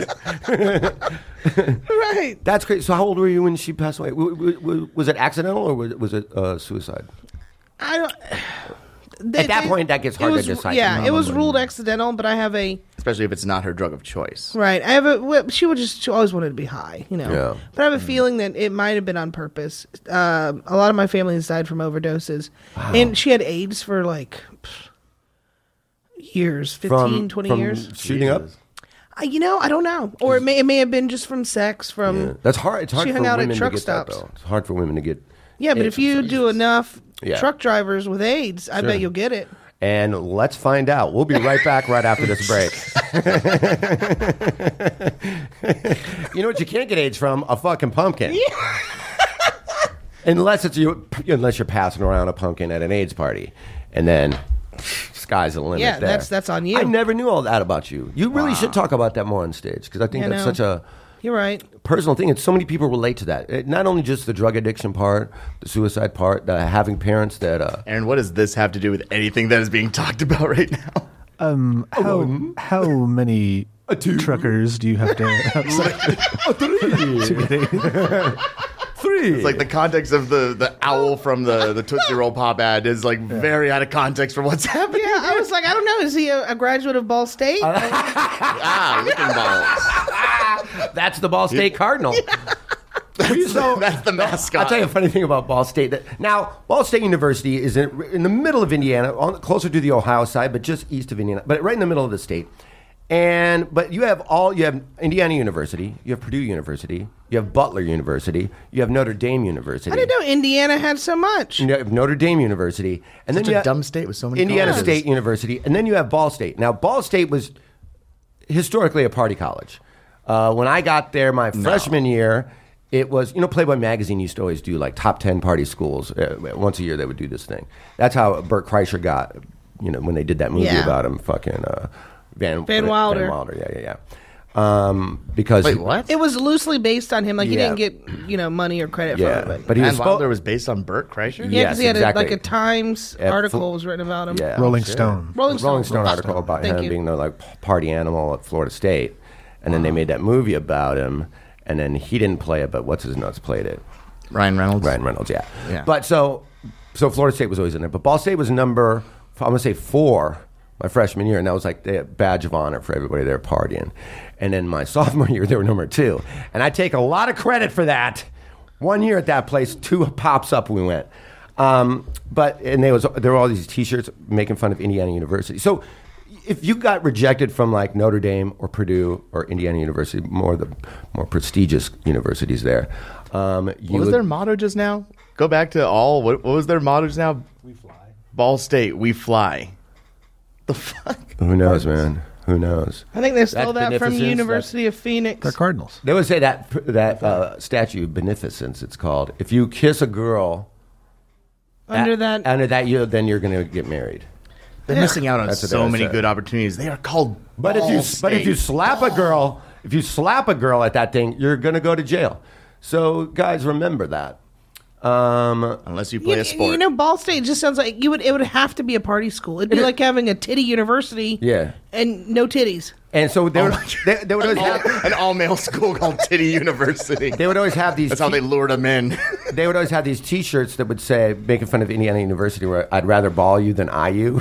Right. That's great. So how old were you when she passed away? W- w- w- Was it accidental or was it, was it uh, suicide? I don't. At that point, that gets hard it to was, decipher. Yeah, it was Probably. ruled accidental, but I have a Especially if it's not her drug of choice. right. I have a. well, She would just. She always wanted to be high, you know. Yeah. But I have a feeling that it might have been on purpose. Um, a lot of my family has died from overdoses, and she had AIDS for like pff, years, fifteen, From, twenty from years. shooting up? Uh, you know, I don't know, or it may it may have been just from sex. From Yeah. That's hard. It's hard she for hung out at women truck to get stops. that, though. It's hard for women to get. Yeah, but AIDS if you from do Jesus. enough Yeah. truck drivers with AIDS, I Sure. bet you'll get it. And let's find out. We'll be right back right after this break. You know what you can't get AIDS from? A fucking pumpkin. Unless it's you, unless you're passing around a pumpkin at an AIDS party, and then sky's the limit. Yeah, there. that's- that's on you. I never knew all that about you. You really should talk about that more on stage because I think I that's know. such a You're right. personal thing, and so many people relate to that. It, not only just the drug addiction part, the suicide part, the having parents that. Uh, Aaron, what does this have to do with anything that is being talked about right now? Um, how how many truckers do you have to outside? Three. It's like the context of the, the owl from the, the Tootsie Roll Pop ad is like very out of context for what's happening. Yeah, I was like, I don't know. Is he a, a graduate of Ball State? Ah, licking balls. That's the Ball State Cardinal. That's, So- that's the mascot. I'll tell you a funny thing about Ball State. That, now, Ball State University is in, in the middle of Indiana, on, closer to the Ohio side, but just east of Indiana, but right in the middle of the state. And but you have all you have Indiana University, you have Purdue University, you have Butler University, you have Notre Dame University. I didn't know Indiana had so much. You have Notre Dame University, and Such then you a have dumb state with so many Indiana colleges. State University, and then you have Ball State. Now, Ball State was historically a party college. Uh, when I got there, my freshman year, it was you know Playboy magazine used to always do like top ten party schools uh, once a year. They would do this thing. That's how Burt Kreischer got. You know when they did that movie Yeah. about him, fucking uh, Van Van Wilder. Van Wilder, yeah, yeah, yeah. Um, because Wait, what? It was loosely based on him. Like, he Yeah. didn't get, you know, money or credit Yeah, for it. but he was and spo- Wilder was based on Burt Kreischer? yeah, because yes, he had exactly. a, like a Times Yeah, article full- was written about him. Yeah, Rolling shit. Stone. Rolling Stone. Rolling Stone article about Thank him you. being the like party animal at Florida State, and then they made that movie about him, and then he didn't play it, but what's his nuts played it. Ryan Reynolds? Ryan Reynolds, yeah. Yeah. But so, so Florida State was always in there, but Ball State was number I'm gonna say four my freshman year, and that was like the badge of honor for everybody there partying. And then my sophomore year, they were number two, and I take a lot of credit for that. One year at that place, two pops up we went. Um, but and there was there were all these T-shirts making fun of Indiana University. So if you got rejected from like Notre Dame or Purdue or Indiana University, more the more prestigious universities there, um, you What was would- their motto just now? Go back to all. What, what was their motto just now? We fly. Ball State, we fly. The fuck? Who knows, man? Who knows? I think they stole That's that from beneficence, University of Phoenix. They're Cardinals. They would say that that uh, statue, beneficence, it's called. If you kiss a girl Under at- that. under that year, then you're going to get married. They're missing out on That's what so they many said. good opportunities. They are called. But if Ball you but if State. you slap a girl, if you slap a girl at that thing, you're going to go to jail. So guys, remember that. Um, unless you play You, a sport, you know, Ball State just sounds like you would. It would have to be a party school. It'd be It- like having a titty university. Yeah. And no titties. and so they would they, they would always All- have, an all-male school called Titty University. they would always have these. That's how they lured them in. They would always have these T-shirts that would say, making fun of Indiana University, where I'd rather ball you than I you.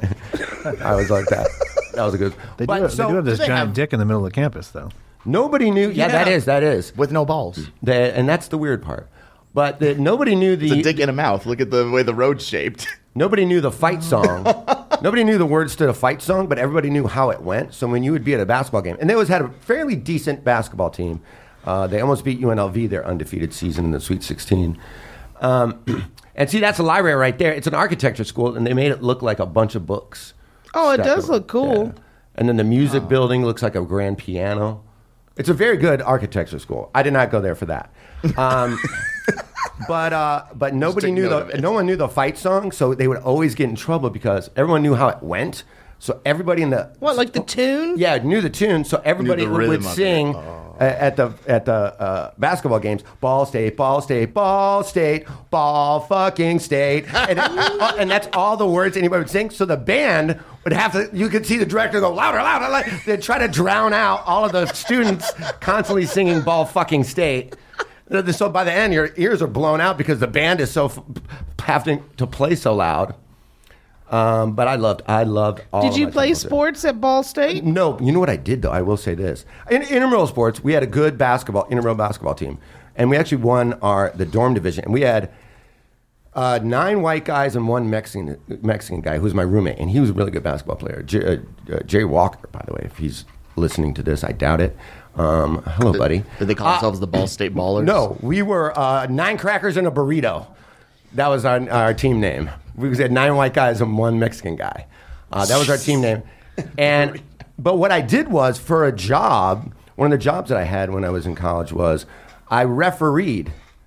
I was like that. That was a good. They, But do, so- they do have this they giant have- dick in the middle of the campus, though. Nobody knew. Yeah, that Yeah. is that is. With no balls. The, and that's the weird part. But the, nobody knew the It's a dick in a mouth. Look at the way the road's shaped. nobody knew the fight song. Nobody knew the words to the fight song, but everybody knew how it went. So when you would be at a basketball game, and they always had a fairly decent basketball team. Uh, they almost beat U N L V their undefeated season in the Sweet sixteen. Um, and see, that's a library right there. It's an architecture school, and they made it look like a bunch of books. Oh, it stacked does over- look cool. Yeah. And then the music building looks like a grand piano. It's a very good architecture school. I did not go there for that. Um, but uh, but nobody take knew note of the it. no one knew the fight song, so they would always get in trouble because everyone knew how it went. So everybody in the What, like the tune? yeah knew the tune. So everybody the would rhythm of it. sing uh, at the at the uh, basketball games. Ball State, Ball State, Ball State, Ball fucking State, and, it- and that's all the words anybody would sing. So the band would have to. You could see the director go louder, louder, louder. They'd try to drown out all of the students constantly singing Ball fucking State. So by the end, your ears are blown out because the band is so f- having to play so loud. Um, but I loved, I loved all. Did of you my play football teams. sports at Ball State? No, you know what I did though? I will say this: in intramural sports, we had a good basketball intramural basketball team, and we actually won our the dorm division, and we had uh, nine white guys and one Mexican Mexican guy who was my roommate, and he was a really good basketball player. J- uh, uh, Jay Walker, by the way, if he's listening to this, I doubt it. Um, hello, buddy. Did they call themselves the Ball State Ballers? No, we were uh, nine crackers and a burrito. That was our our team name. We had nine white guys and one Mexican guy. Uh, that was our team name. And but what I did was for a job, one of the jobs that I had when I was in college was I refereed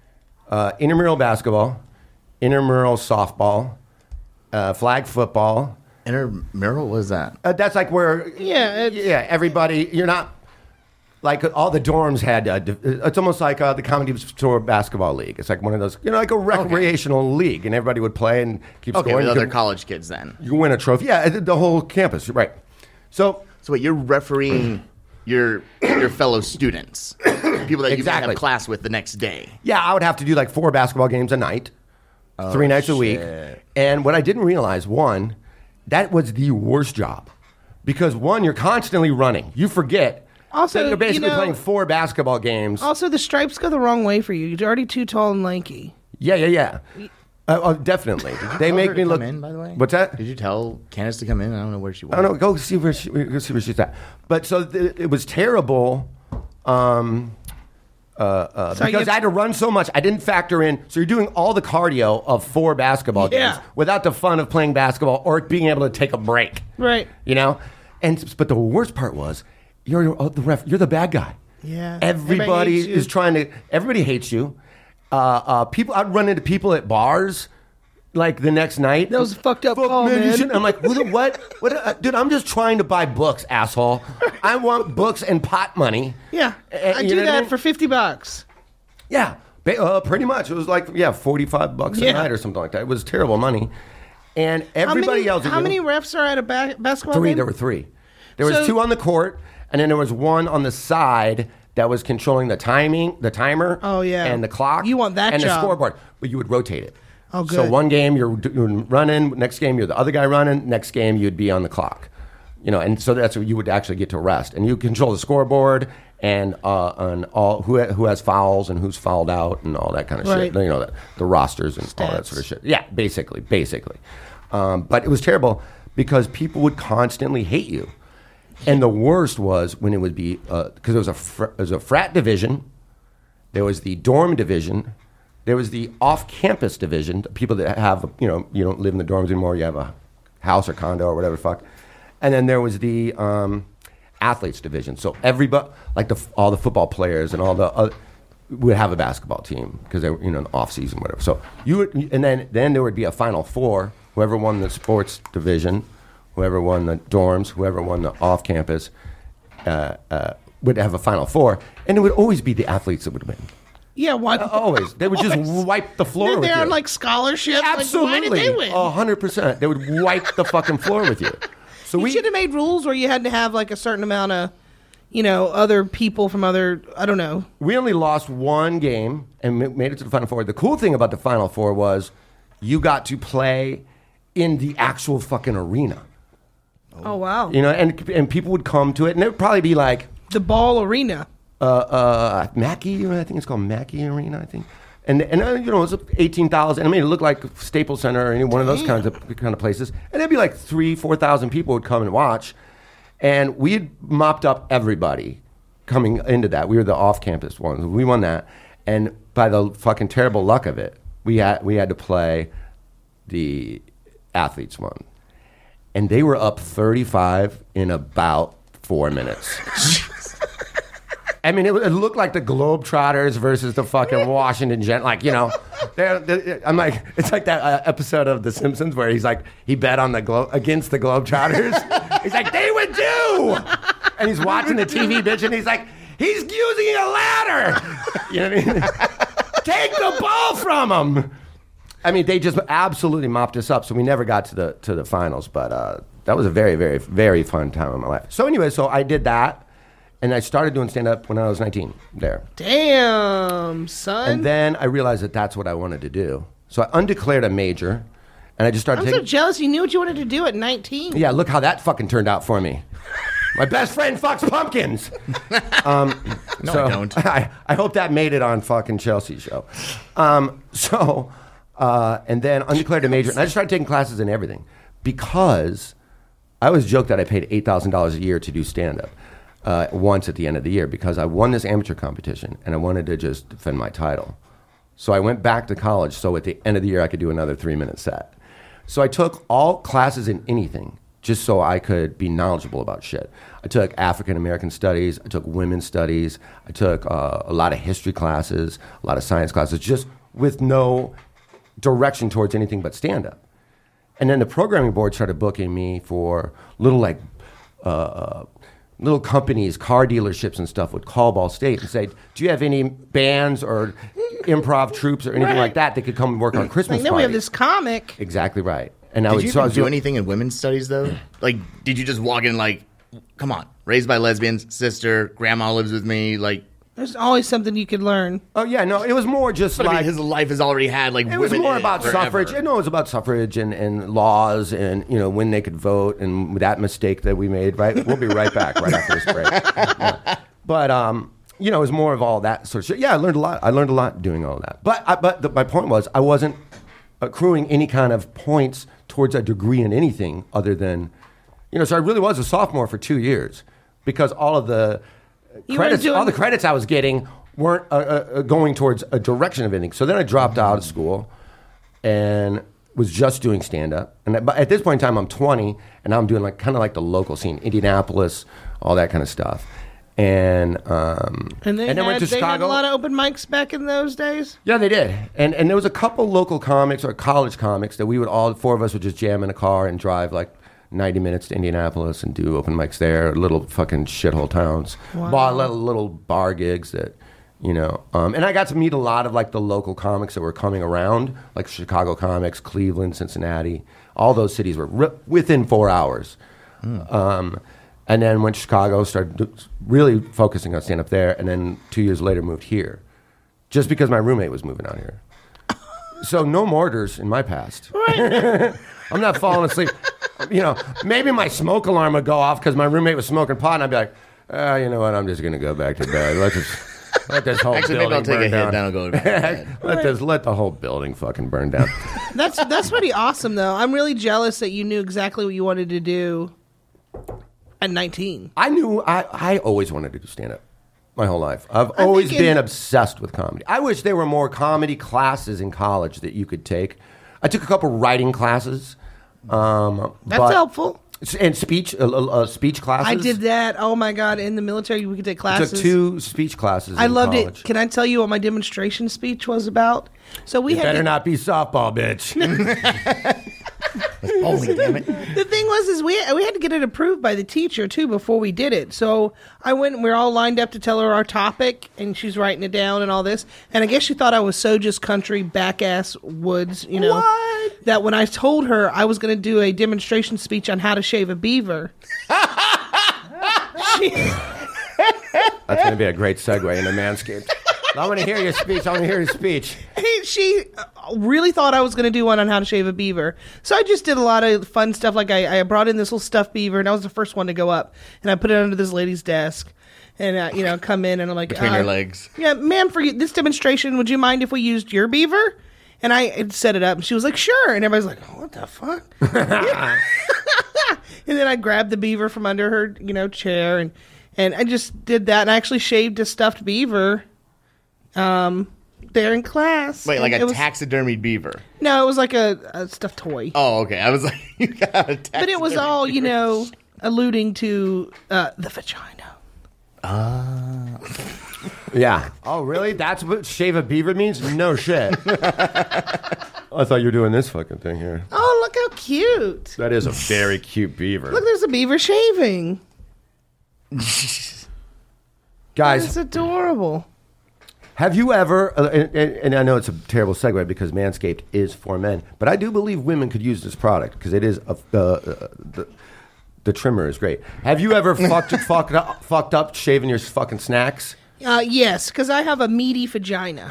uh, intramural basketball, intramural softball, uh, flag football. Intramural? What is that? Uh, that's like where Yeah, it's- yeah everybody you're not. Like all the dorms had, uh, div- it's almost like uh, the Comedy Store Basketball League. It's like one of those, you know, like a recreational league, and everybody would play and keep Okay, scoring. with You other could- college kids then. You can win a trophy. Yeah, the the whole campus, right? So So wait, you're refereeing your your fellow students, people that you might Exactly. have class with the next day. yeah, I would have to do like four basketball games a night, three nights a week. And what I didn't realize, one, that was the worst job, because one, you're constantly running. You forget. Also, that you're basically you know- playing four basketball games. Also, the stripes go the wrong way for you. You're already too tall and lanky. Yeah, yeah, yeah. Uh, oh, definitely. They Tell make her me to look. come in, by the way. What's that? Did you tell Candace to come in? I don't know where she was. I don't know. Go see where she, go see where she's at. But so th- it was terrible. Um, uh, uh, So because you- I had to run so much, I didn't factor in. So you're doing all the cardio of four basketball Yeah. games without the fun of playing basketball or being able to take a break. Right. You know. And but the worst part was you're, you're the ref. You're the bad guy. Yeah. Everybody Everybody hates you. is trying to. Everybody hates you. Uh, uh, people. I'd run into people at bars. Like the next night, That was a fucked up Fuck, call, you man. shouldn't- I'm like, who the what? What, uh, dude? I'm just trying to buy books, asshole. I want books and pot money. Yeah, Uh, I you do know what I that mean? for fifty bucks. Yeah, ba- uh, pretty much. It was like yeah, forty-five bucks Yeah. a night or something like that. It was terrible money, and everybody how many, yells at How you. many refs are at a ba- basketball Three. game? There were three. There was So- two on the court, and then there was one on the side that was controlling the timing, the timer. Oh, yeah. and the clock. You want that and job. the scoreboard, but you would rotate it. Oh, So good. one game you're, d- you're running, next game you're the other guy running, next game you'd be on the clock. You know, and so that's what you would actually get to rest, and you control the scoreboard and uh, on all who ha- who has fouls and who's fouled out and all that kind of Right. shit. You know, the, the rosters and all that Stats. sort of shit. Yeah, basically, basically. Um, but it was terrible because people would constantly hate you. And the worst was when it would be because there was a fr- there was a frat division, there was the dorm division, there was the off-campus division, the people that have you know you don't live in the dorms anymore, you have a house or condo or whatever the fuck, and then there was the um, athletes division. So everybody, like the all the football players and all the other, would have a basketball team because they were you know in the off season whatever. So you would, and then then there would be a Final Four. Whoever won the sports division, whoever won the dorms, whoever won the off-campus, uh, uh, would have a Final Four, and it would always be the athletes that would win. Yeah, why? Always, they would just Always. wipe the floor They're with there you. on like scholarships. Like, Absolutely, why did they win? a hundred percent. They would wipe the fucking floor with you. So you we should have made rules where you had to have like a certain amount of, you know, other people from other. I don't know. we only lost one game and ma- made it to the Final Four. The cool thing about the Final Four was you got to play in the actual fucking arena. Oh, wow. You know, and and people would come to it, and it would probably be like The ball arena. uh, uh, Mackey, I think it's called Mackey Arena, I think. And and uh, you know it was eighteen thousand. I mean, it looked like Staples Center or any one of those kinds of kind of places. And it'd be like three, four thousand people would come and watch. And we had mopped up everybody coming into that. We were the off-campus ones. We won that, and by the fucking terrible luck of it, we had we had to play the athletes one. and they were up thirty-five in about four minutes. I mean, it, it looked like the Globetrotters versus the fucking Washington Gen. Like, you know, they're, they're, I'm like, it's like that uh, episode of The Simpsons where he's like, he bet on the Glo- against the Globetrotters. He's like, they would do. And he's watching the T V, bitch, and he's like, he's using a ladder. You know what I mean? Take the ball from him. I mean, they just absolutely mopped us up, so we never got to the to the finals. But uh, that was a very, very, very fun time in my life. So anyway, so I did that. And I started doing stand-up when I was nineteen there. Damn, son. And then I realized that that's what I wanted to do. So I undeclared a major, and I just started I'm taking... so jealous you knew what you wanted to do at nineteen. Yeah, look how that fucking turned out for me. My best friend fucks pumpkins. Um, no, so I don't. I, I hope that made it on fucking Chelsea's show. Um, so, uh, and then undeclared a major, and I just started taking classes in everything because I always joke that I paid eight thousand dollars a year to do stand-up. Uh, once at the end of the year because I won this amateur competition and I wanted to just defend my title. So I went back to college so at the end of the year I could do another three-minute set. So I took all classes in anything just so I could be knowledgeable about shit. I took African American studies, I took women's studies, I took uh, a lot of history classes, a lot of science classes, just with no direction towards anything but stand-up. And then the programming board started booking me for little like... Uh, little companies, car dealerships and stuff would call Ball State and say, do you have any bands or improv troops or anything Right. like that that could come and work on Christmas Like, then parties? we have this comic. Exactly right. And I Did would, you so I even was do doing, anything in women's studies, though? Like, did you just walk in like, come on, raised by lesbians, sister, grandma lives with me, like... There's always something you could learn. Oh, yeah, no, it was more just But I like... mean, his life has already had, like, It was women more in it about forever. suffrage. No, it was about suffrage and, and laws and, you know, when they could vote and that mistake that we made, right? We'll be right back right after this break. Yeah. But, um, you know, it was more of all that sort of shit. Yeah, I learned a lot. I learned a lot doing all that. But I, but the, my point was I wasn't accruing any kind of points towards a degree in anything other than, you know, so I really was a sophomore for two years because all of the You credits, were doing- all the credits I was getting weren't uh, uh, going towards a direction of anything. So then I dropped out of school and was just doing stand-up. And at, at this point in time, I'm twenty, and I'm doing like kind of like the local scene, Indianapolis, all that kind of stuff. And um, And they, then had, went to they had Chicago. a lot of open mics back in those days. Yeah, they did. And and there was a couple local comics or college comics that we would all, four of us would just jam in a car and drive like ninety minutes to Indianapolis and do open mics there, little fucking shithole towns. Wow. Bar, little, little bar gigs that, you know. Um, and I got to meet a lot of like the local comics that were coming around, like Chicago comics, Cleveland, Cincinnati. All those cities were ri- within four hours. Mm. Um, and then went to Chicago, started do- really focusing on stand-up there, and then two years later moved here. Just because my roommate was moving out here. So no mortars in my past. I'm not falling asleep. You know, maybe my smoke alarm would go off because my roommate was smoking pot, and I'd be like, uh, you know what, I'm just going to go back to bed. Let this, let this whole Actually, maybe building I'll take burn a hit, down. then I'll go back to bed. let, this, let the whole building fucking burn down. That's that's pretty awesome, though. I'm really jealous that you knew exactly what you wanted to do at nineteen. I knew, I, I always wanted to do stand-up my whole life. I've I always think it- been obsessed with comedy. I wish there were more comedy classes in college that you could take. I took a couple writing classes. Um, That's but- helpful. And speech, uh, uh, speech classes. I did that. Oh my god! In the military, we could take I classes. took two speech classes. I in loved college. it. Can I tell you what my demonstration speech was about? So we You had better to- not be softball, bitch. Bowling, damn it. The thing was, is we we had to get it approved by the teacher too before we did it. So I went, and we were all lined up to tell her our topic, and she's writing it down and all this. And I guess she thought I was so just country back ass woods, you know. What? That when I told her I was going to do a demonstration speech on how to shave a beaver. she, That's going to be a great segue into Manscaped. I want to hear your speech. I want to hear your speech. she really thought I was going to do one on how to shave a beaver. So I just did a lot of fun stuff. Like I, I brought in this little stuffed beaver, and I was the first one to go up. And I put it under this lady's desk. And, uh, you know, come in, and I'm like... Between uh, your legs. Yeah, ma'am, for this demonstration, would you mind if we used your beaver? And I had set it up, and she was like, sure. And everybody's like, oh, what the fuck? And then I grabbed the beaver from under her, you know, chair, and, and I just did that. And I actually shaved a stuffed beaver. Um, there in class. Wait, like and a it was, taxidermied beaver? No, it was like a, a stuffed toy. Oh, okay. I was like, you got a taxidermied But it was all, you beaver. know, alluding to uh, the vagina. Ah. Yeah. Oh, really? That's what shave a beaver means? No shit. I thought you were doing this fucking thing here. Oh, look how cute. That is a very cute beaver. Look, there's a beaver shaving. Guys, It's adorable. have you ever, uh, and, and, and I know it's a terrible segue because Manscaped is for men, but I do believe women could use this product because it is, a, uh, uh, the, the trimmer is great. Have you ever fucked, fucked, up, fucked up shaving your fucking snacks? Uh, yes, because I have a meaty vagina.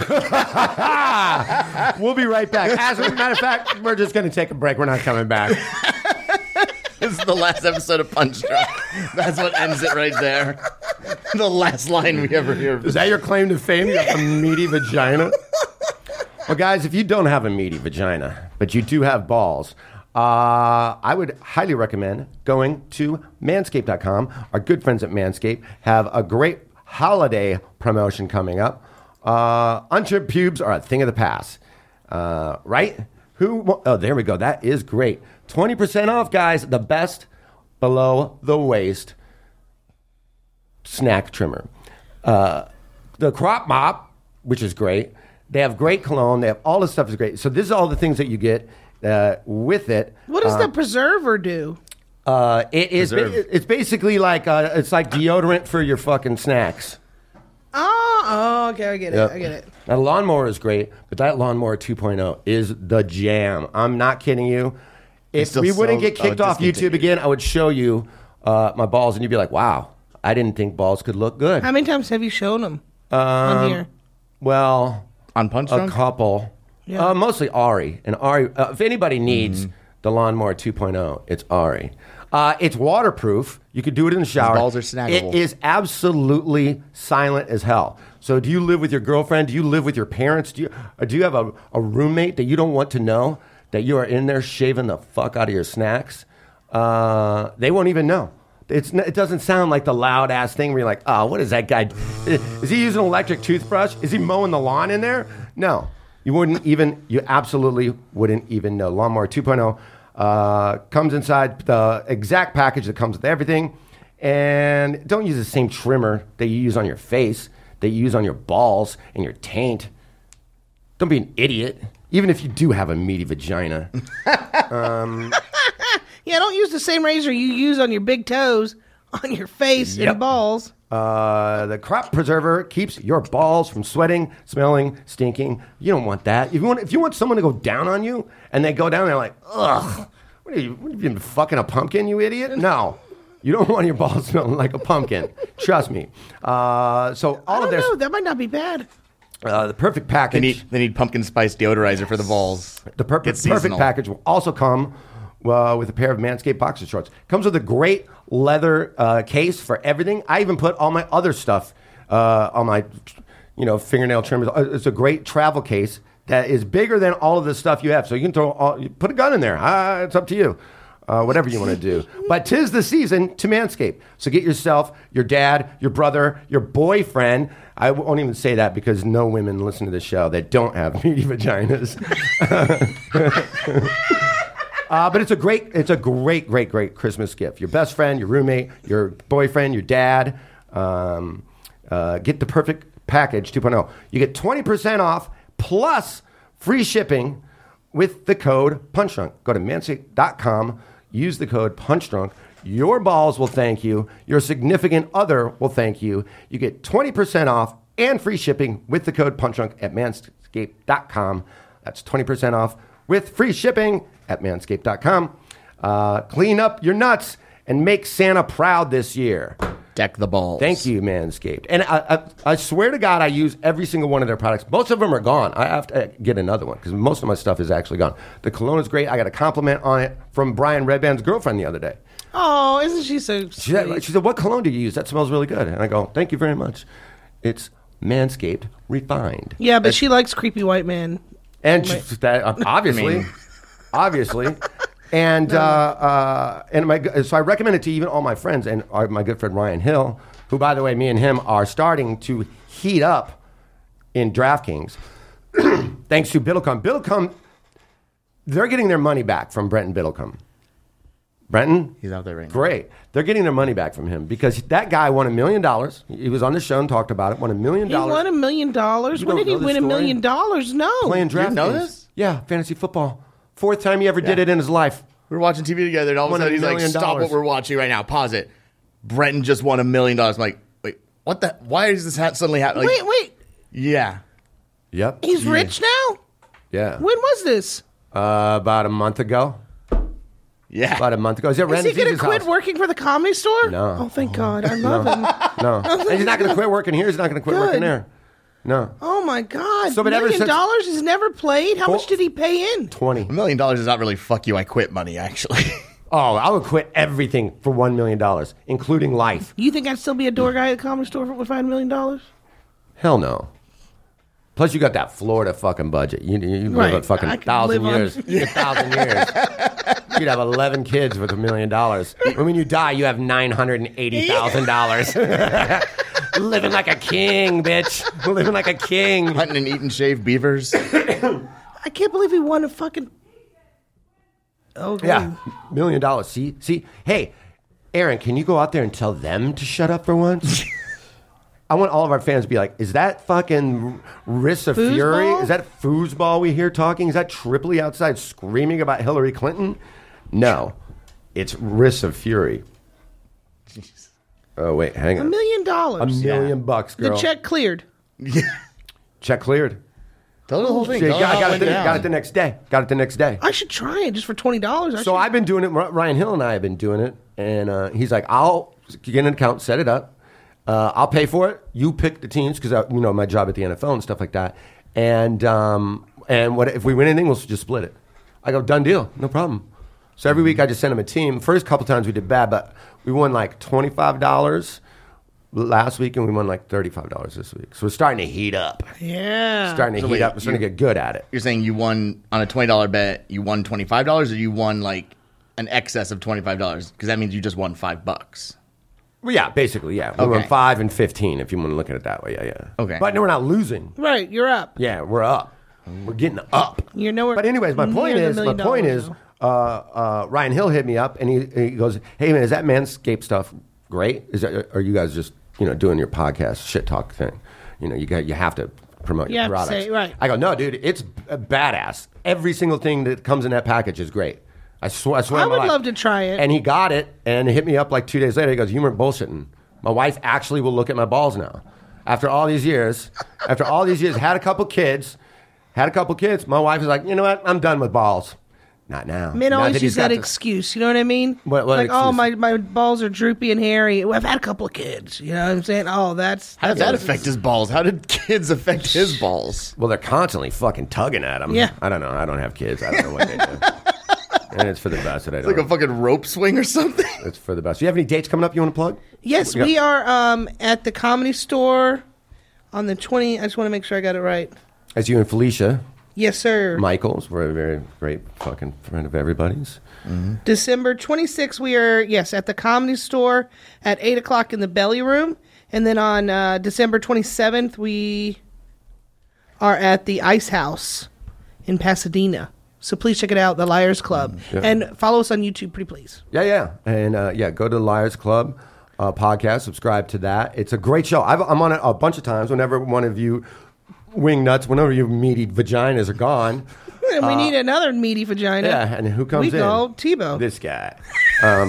We'll be right back. As a matter of fact, we're just going to take a break. We're not coming back. This is the last episode of Punch Drunk. That's what ends it right there. The last line we ever hear. Is that your claim to fame? You have a meaty vagina? Well, guys, if you don't have a meaty vagina, but you do have balls, uh, I would highly recommend going to manscaped dot com. Our good friends at Manscaped have a great holiday promotion coming up. Uh, untrimmed pubes are a thing of the past, uh, right? Who? Oh, there we go. That is great. twenty percent off, guys. The best below the waist snack trimmer. Uh, the Crop Mop, which is great. They have great cologne. They have all this stuff is great. So this is all the things that you get uh, with it. What does the preserver do? Uh, it is. Preserve. It's basically like uh, it's like deodorant for your fucking snacks. Oh, oh okay, I get it. Yep. I get it. Now, the lawnmower is great, but that lawnmower two point oh is the jam. I'm not kidding you. If still we wouldn't so- get kicked oh, off YouTube discontinued. again, I would show you uh, my balls, and you'd be like, "Wow, I didn't think balls could look good." How many times have you shown them Um, on here? Well, On Punch a Drunk? couple. Yeah. Uh, mostly Ari. And Ari, uh, if anybody needs Mm-hmm. the lawnmower two point oh, it's Ari. Uh, it's waterproof. You could do it in the shower. balls are snaggable. It is absolutely silent as hell. So, do you live with your girlfriend? Do you live with your parents? Do you, or do you have a, a roommate that you don't want to know that you are in there shaving the fuck out of your snacks? Uh, they won't even know. It's n- it doesn't sound like the loud ass thing where you're like, oh, what is that guy? Is he using an electric toothbrush? Is he mowing the lawn in there? No, you wouldn't even. You absolutely wouldn't even know. Lawnmower two point oh uh, comes inside the exact package that comes with everything, and don't use the same trimmer that you use on your face, that you use on your balls and your taint. Don't be an idiot. Even if you do have a meaty vagina. um, Yeah, don't use the same razor you use on your big toes, on your face Yep. and balls. Uh, the crop preserver keeps your balls from sweating, smelling, stinking. You don't want that. If you want, if you want someone to go down on you and they go down there like, ugh, what are you, what have you been fucking a pumpkin, you idiot? No, you don't want your balls smelling like a pumpkin. Trust me. Uh, so all I of don't this, know. That might not be bad. uh, the perfect They package. need they need pumpkin spice deodorizer for the balls. The per- It's perfect seasonal. package will also come uh, with a pair of Manscaped boxer shorts. Comes with a great leather uh, case for everything. I even put all my other stuff uh, on my, you know, fingernail trimmers. Uh, It's a great travel case that is bigger than all of the stuff you have. So you can throw, all, you put a gun in there. Uh, it's up to you. Uh, whatever you want to do. But 'tis the season to Manscaped. So get yourself, your dad, your brother, your boyfriend. I won't even say that because no women listen to this show that don't have meaty vaginas. Uh, but it's a great, it's a great, great, great Christmas gift. Your best friend, your roommate, your boyfriend, your dad. Um, uh, get the perfect package two point oh. You get twenty percent off plus free shipping with the code PUNCHDRUNK. Go to manscaped dot com. Use the code PUNCHDRUNK. Your balls will thank you. Your significant other will thank you. You get twenty percent off and free shipping with the code PUNCHDRUNK at manscaped dot com. That's twenty percent off with free shipping at manscaped dot com. Uh, clean up your nuts and make Santa proud this year. Deck the balls. Thank you, Manscaped. And I, I, I swear to God, I use every single one of their products. Most of them are gone. I have to get another one because most of my stuff is actually gone. The cologne is great. I got a compliment on it from Brian Redband's girlfriend the other day. Oh, isn't she so She sweet? said, she said, what cologne do you use? That smells really good. And I go, thank you very much. It's Manscaped Refined. Yeah, but she likes creepy white men. And Right. she- that, uh, obviously, I mean- obviously. And uh, uh, and my so I recommend it to even all my friends and our, my good friend Ryan Hill, who, by the way, me and him are starting to heat up in DraftKings. thanks to Biddlecombe. Biddlecombe, they're getting their money back from Brenton Biddlecombe. Brenton? He's out there right now. Great. They're getting their money back from him because that guy won a million dollars. He was on the show and talked about it. Won a million He dollars. won a million dollars? You When don't did he know this win a story? million dollars? No. Playing You draft know games. this? Yeah, fantasy football. Fourth time he ever did Yeah. it in his life. We were watching T V together, and all of a Won a sudden he's like, million "Stop dollars." what we're watching right now. Pause it." Brenton just won a million dollars. I'm like, "Wait, what the? Why is this ha- suddenly happening?" Wait, wait. Yeah. Yep. He's rich now? Yeah. When was this? Uh, about a month ago. Yeah. About a month ago. Is it Is he going to Renzi's quit house? working for the Comedy Store? No. Oh, thank God. I love him. No. And he's not going to quit working here. He's not going to quit working Good. there. No. Oh, my God. So, but ever million since- dollars? He's never played? How Well- much did he pay in? twenty. A million dollars is not really fuck you, I quit money, actually. Oh, I would quit everything for one million dollars, including life. You think I'd still be a door guy at the Comedy Store if I had a million dollars? Hell no. Plus, you got that Florida fucking budget. You, you, you Right. live a fucking I could thousand live on- years. A thousand years. You'd have eleven kids with a million dollars. And when you die, you have nine hundred eighty thousand dollars. Living like a king, bitch. Living like a king. Hunting and eating shaved beavers. I can't believe he won a fucking... Okay. Yeah, million dollars. See, see. Hey, Aaron, can you go out there and tell them to shut up for once? I want all of our fans to be like, is that fucking Rissa Foosball? Fury? Is that foosball we hear talking? Is that Tripoli outside screaming about Hillary Clinton? No, it's Rissa Fury. Oh, wait, hang A on. million A dollars. million bucks, The girl. check cleared. Check cleared. Tell her the whole thing. Yeah, Tell got, her how got, it it the, went got it down. the next day. Got it the next day. I should try it just for twenty dollars. I So should- I've been doing it. Ryan Hill and I have been doing it, and uh, he's like, "I'll get an account, set it up. Uh, I'll pay for it. You pick the teams because you know my job at the N F L and stuff like that. And um, and what if we win anything? We'll just split it." I go, "Done deal, no problem." So every week I just send him a team. First couple times we did bad, but we won like twenty five dollars last week, and we won like thirty five dollars this week. So we're starting to heat up. Yeah. Starting to So heat wait, up. We're starting you- to get good at it. You're saying you won on a twenty dollar bet, you won twenty-five dollars, or you won like an excess of twenty-five dollars? Because that means you just won five bucks. Well, yeah, basically, yeah. We Okay. won five and fifteen, if you want to look at it that way. Yeah, yeah. Okay. But no, we're not losing. Right, you're up. Yeah, we're up. We're getting up. You're nowhere. But anyways, my near point the is, my million point dollars, is, though. uh, uh, Ryan Hill hit me up and he, he goes, "Hey man, is that Manscaped stuff great? Is that, are you guys just you know doing your podcast shit talk thing? You know, you got you have to promote You your have to products." say- right. I go, "No, dude, it's a badass. Every single thing that comes in that package is great. I swear, I swear. I on my would life." love to try it. And he got it and hit me up like two days later. He goes, "You weren't bullshitting. My wife actually will look at my balls now. After all these years, after all these years, had a couple kids, had a couple kids. My wife is like, you know what? I'm done with balls. Not now. Men Now always that he's use that got the- excuse. You know what I mean? What- what like, oh, excuse? my, my balls are droopy and hairy. Well, I've had a couple of kids. You know what I'm saying? Oh, that's. How did that's that affect his balls? How did kids affect his balls? Well, they're constantly fucking tugging at him. Yeah. I don't know. I don't have kids. I don't know what they do. And it's for the best that I It's don't. like a fucking rope swing or something. It's for the best. Do you have any dates coming up you want to plug? Yes, Yeah. we are um, at the Comedy Store on the twentieth. I just want to make sure I got it right. As you and Felicia Yes, sir. Michaels, we're a very great fucking friend of everybody's. December twenty-sixth, we are, yes, at the Comedy Store at eight o'clock in the Belly Room. And then on uh, December twenty-seventh, we are at the Ice House in Pasadena. So please check it out, the Liars Club. Yeah. And follow us on YouTube, pretty please. Yeah, yeah. And uh, yeah, go to the Liars Club uh, podcast, subscribe to that. It's a great show. I've, I'm on it a bunch of times whenever one of you wing nuts, whenever your meaty vaginas are gone. And we need another meaty vagina. Uh, Yeah, and who comes we in? go Tebow. This guy. Um,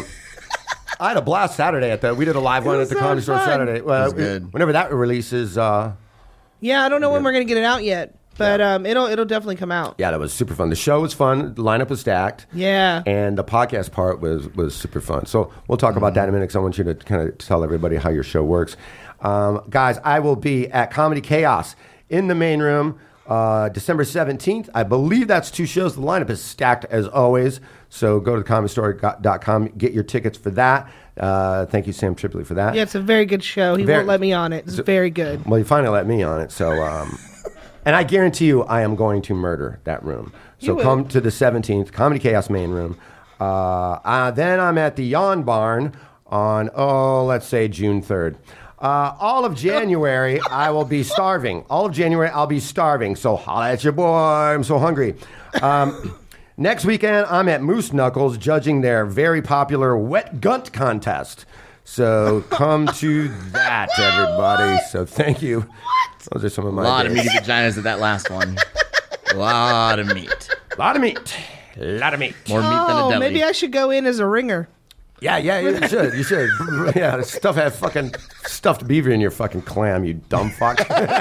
I had a blast Saturday at the. We did a live one at was the so Comedy Store fun. Saturday. Well, was good. Whenever that releases, uh, Yeah, I don't know when we're going to get it out yet, but um, it'll it'll definitely come out. yeah, that was super fun. The show was fun. The lineup was stacked. Yeah. And the podcast part was was super fun. So we'll talk about that in a minute because I want you to kind of tell everybody how your show works. Um, guys, I will be at Comedy Chaos in the main room uh, December seventeenth. I believe that's two shows. The lineup is stacked as always. So go to comedy store dot com, get your tickets for that. Uh, thank you, Sam Tripoli, for that. Yeah, it's a very good show. He Very- won't let me on it. It's very good. Well, you finally let me on it. So, um, and I guarantee you, I am going to murder that room. So You will. come to the seventeenth, Comedy Chaos main room. Uh, uh, then I'm at the Yawn Barn on, oh, let's say June third. Uh, all of January, I will be starving. All of January, I'll be starving. So holla at your boy. I'm so hungry. Um, next weekend, I'm at Moose Knuckles judging their very popular wet gunt contest. So come to that, everybody. So thank you. What? Those are some of my A lot days. of meaty vaginas at that last one. A lot of meat. A lot of meat. A lot of meat. More meat than a Oh, deli. maybe I should go in as a ringer. Yeah, yeah, yeah, you should. You should. Yeah, stuff had fucking stuffed beaver in your fucking clam, you dumb fuck.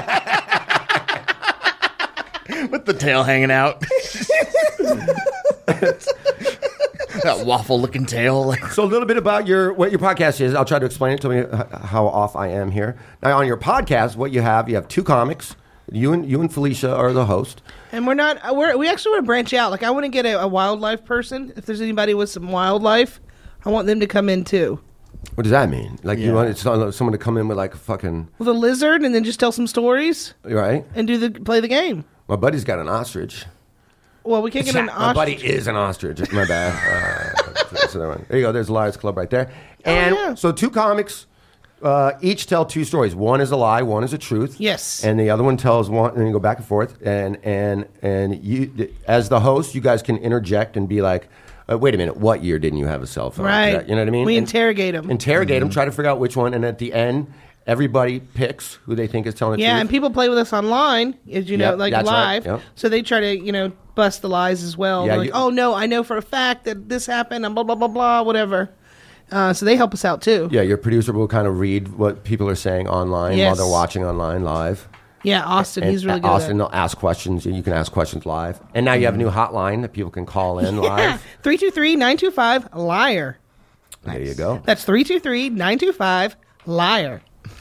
With the tail hanging out. That waffle-looking tail. So a little bit about your what your podcast is. I'll try to explain it. Tell me h- how off I am here. Now, on your podcast, what you have, you have two comics. You and you and Felicia are the host. And we're not. uh, We're, we actually want to branch out. Like I want to get a, a wildlife person. If there's anybody with some wildlife, I want them to come in too. What does that mean? Like you Yeah. want someone to come in with like a fucking With a lizard, and then just tell some stories right? and do the play the game. My buddy's got an ostrich. Well, we can't get an My buddy ostrich. is an ostrich. My bad. Uh, so there you go. There's Liars Club right there. And yeah. so two comics uh, each tell two stories. One is a lie. One is a truth. Yes. And the other one tells one, and you go back and forth. And and and you, as the host, you guys can interject and be like, uh, "Wait a minute, what year didn't you have a cell phone?" Right. You know what I mean? We And- interrogate them. Interrogate them. Try to figure out which one. And at the end, everybody picks who they think is telling the Yeah, truth. and people play with us online, as you know, Yep, like that's right, live. yep. So they try to, you know, bust the lies as well. Yeah, They're like, you- oh no, I know for a fact that this happened, and blah blah blah blah, whatever. Uh, so they help us out too. Yeah, your producer will kind of read what people are saying online while Yes. they're watching online live. Yeah, Austin, And he's really good. Austin, at they'll ask questions. You can ask questions live. And now you have a new hotline that people can call in that. Yeah, live. three two three nine two five liar. There you go. That's three two three nine two five liar.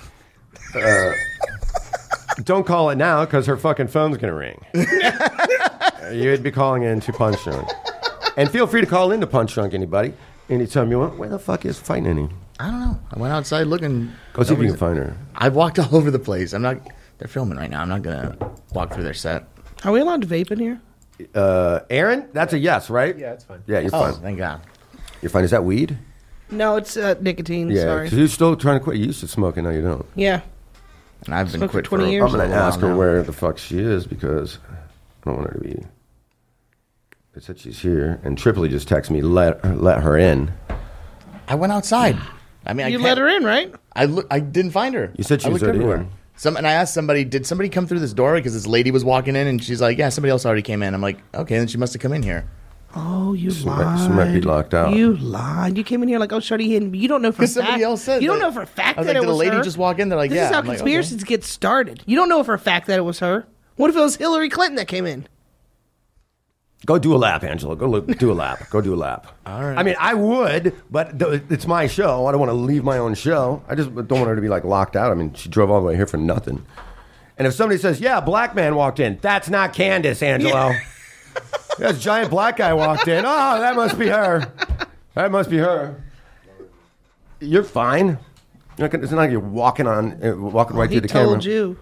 Don't call it now because her fucking phone's going to ring. You'd be calling in to Punch Drunk. And feel free to call in to Punch Drunk, anybody. Anytime you want. Where the fuck is Fighting Any? I don't know. I went outside looking. Go see if you Nobody's- can find her. I've walked all over the place. I'm not. They're filming right now. I'm not gonna walk through their set. Are we allowed to vape in here? Uh, Aaron, that's a yes, right? Yeah, it's fine. Yeah, you're Oh, fine. thank God. You're fine. Is that weed? No, it's uh, nicotine. Yeah, Sorry. because you're still trying to quit. You used to smoke, and now you don't. Yeah. And I've been Smoked for quit twenty for a- years. I'm going a to while ask her now. where the fuck she is because I don't want her to be. It said she's here, and Tripoli just texted me, let, let her in. I went outside. I mean, You I let can't- her in, right? I look. I didn't find her. You said she I was looked already everywhere. in. Some, and I asked somebody, did somebody come through this door? Because this lady was walking in, and she's like, yeah, somebody else already came in. I'm like, okay, then she must have come in here. Oh, you She might- lied. she might be locked out. You lied. You came in here like, oh, Shorty hidden. You don't know for a Because fact. somebody else said You don't that. know for a fact I was that like, it did a was lady her. just walk in? They're like, this yeah. is how I'm like, conspiracies okay. get started. You don't know for a fact that it was her. What if it was Hillary Clinton that came in? Go do a lap, Angela. Go look, do a lap. Go do a lap. All right. I mean, I would, but th- it's my show. I don't want to leave my own show. I just don't want her to be like locked out. I mean, she drove all the way here for nothing. And if somebody says, "Yeah, a black man walked in," that's not Candace, Angelo. Yeah. That giant black guy walked in. Oh, that must be her. That must be her. You're fine. You're not gonna, it's not like you're walking on, uh, walking right He through the camera. told you.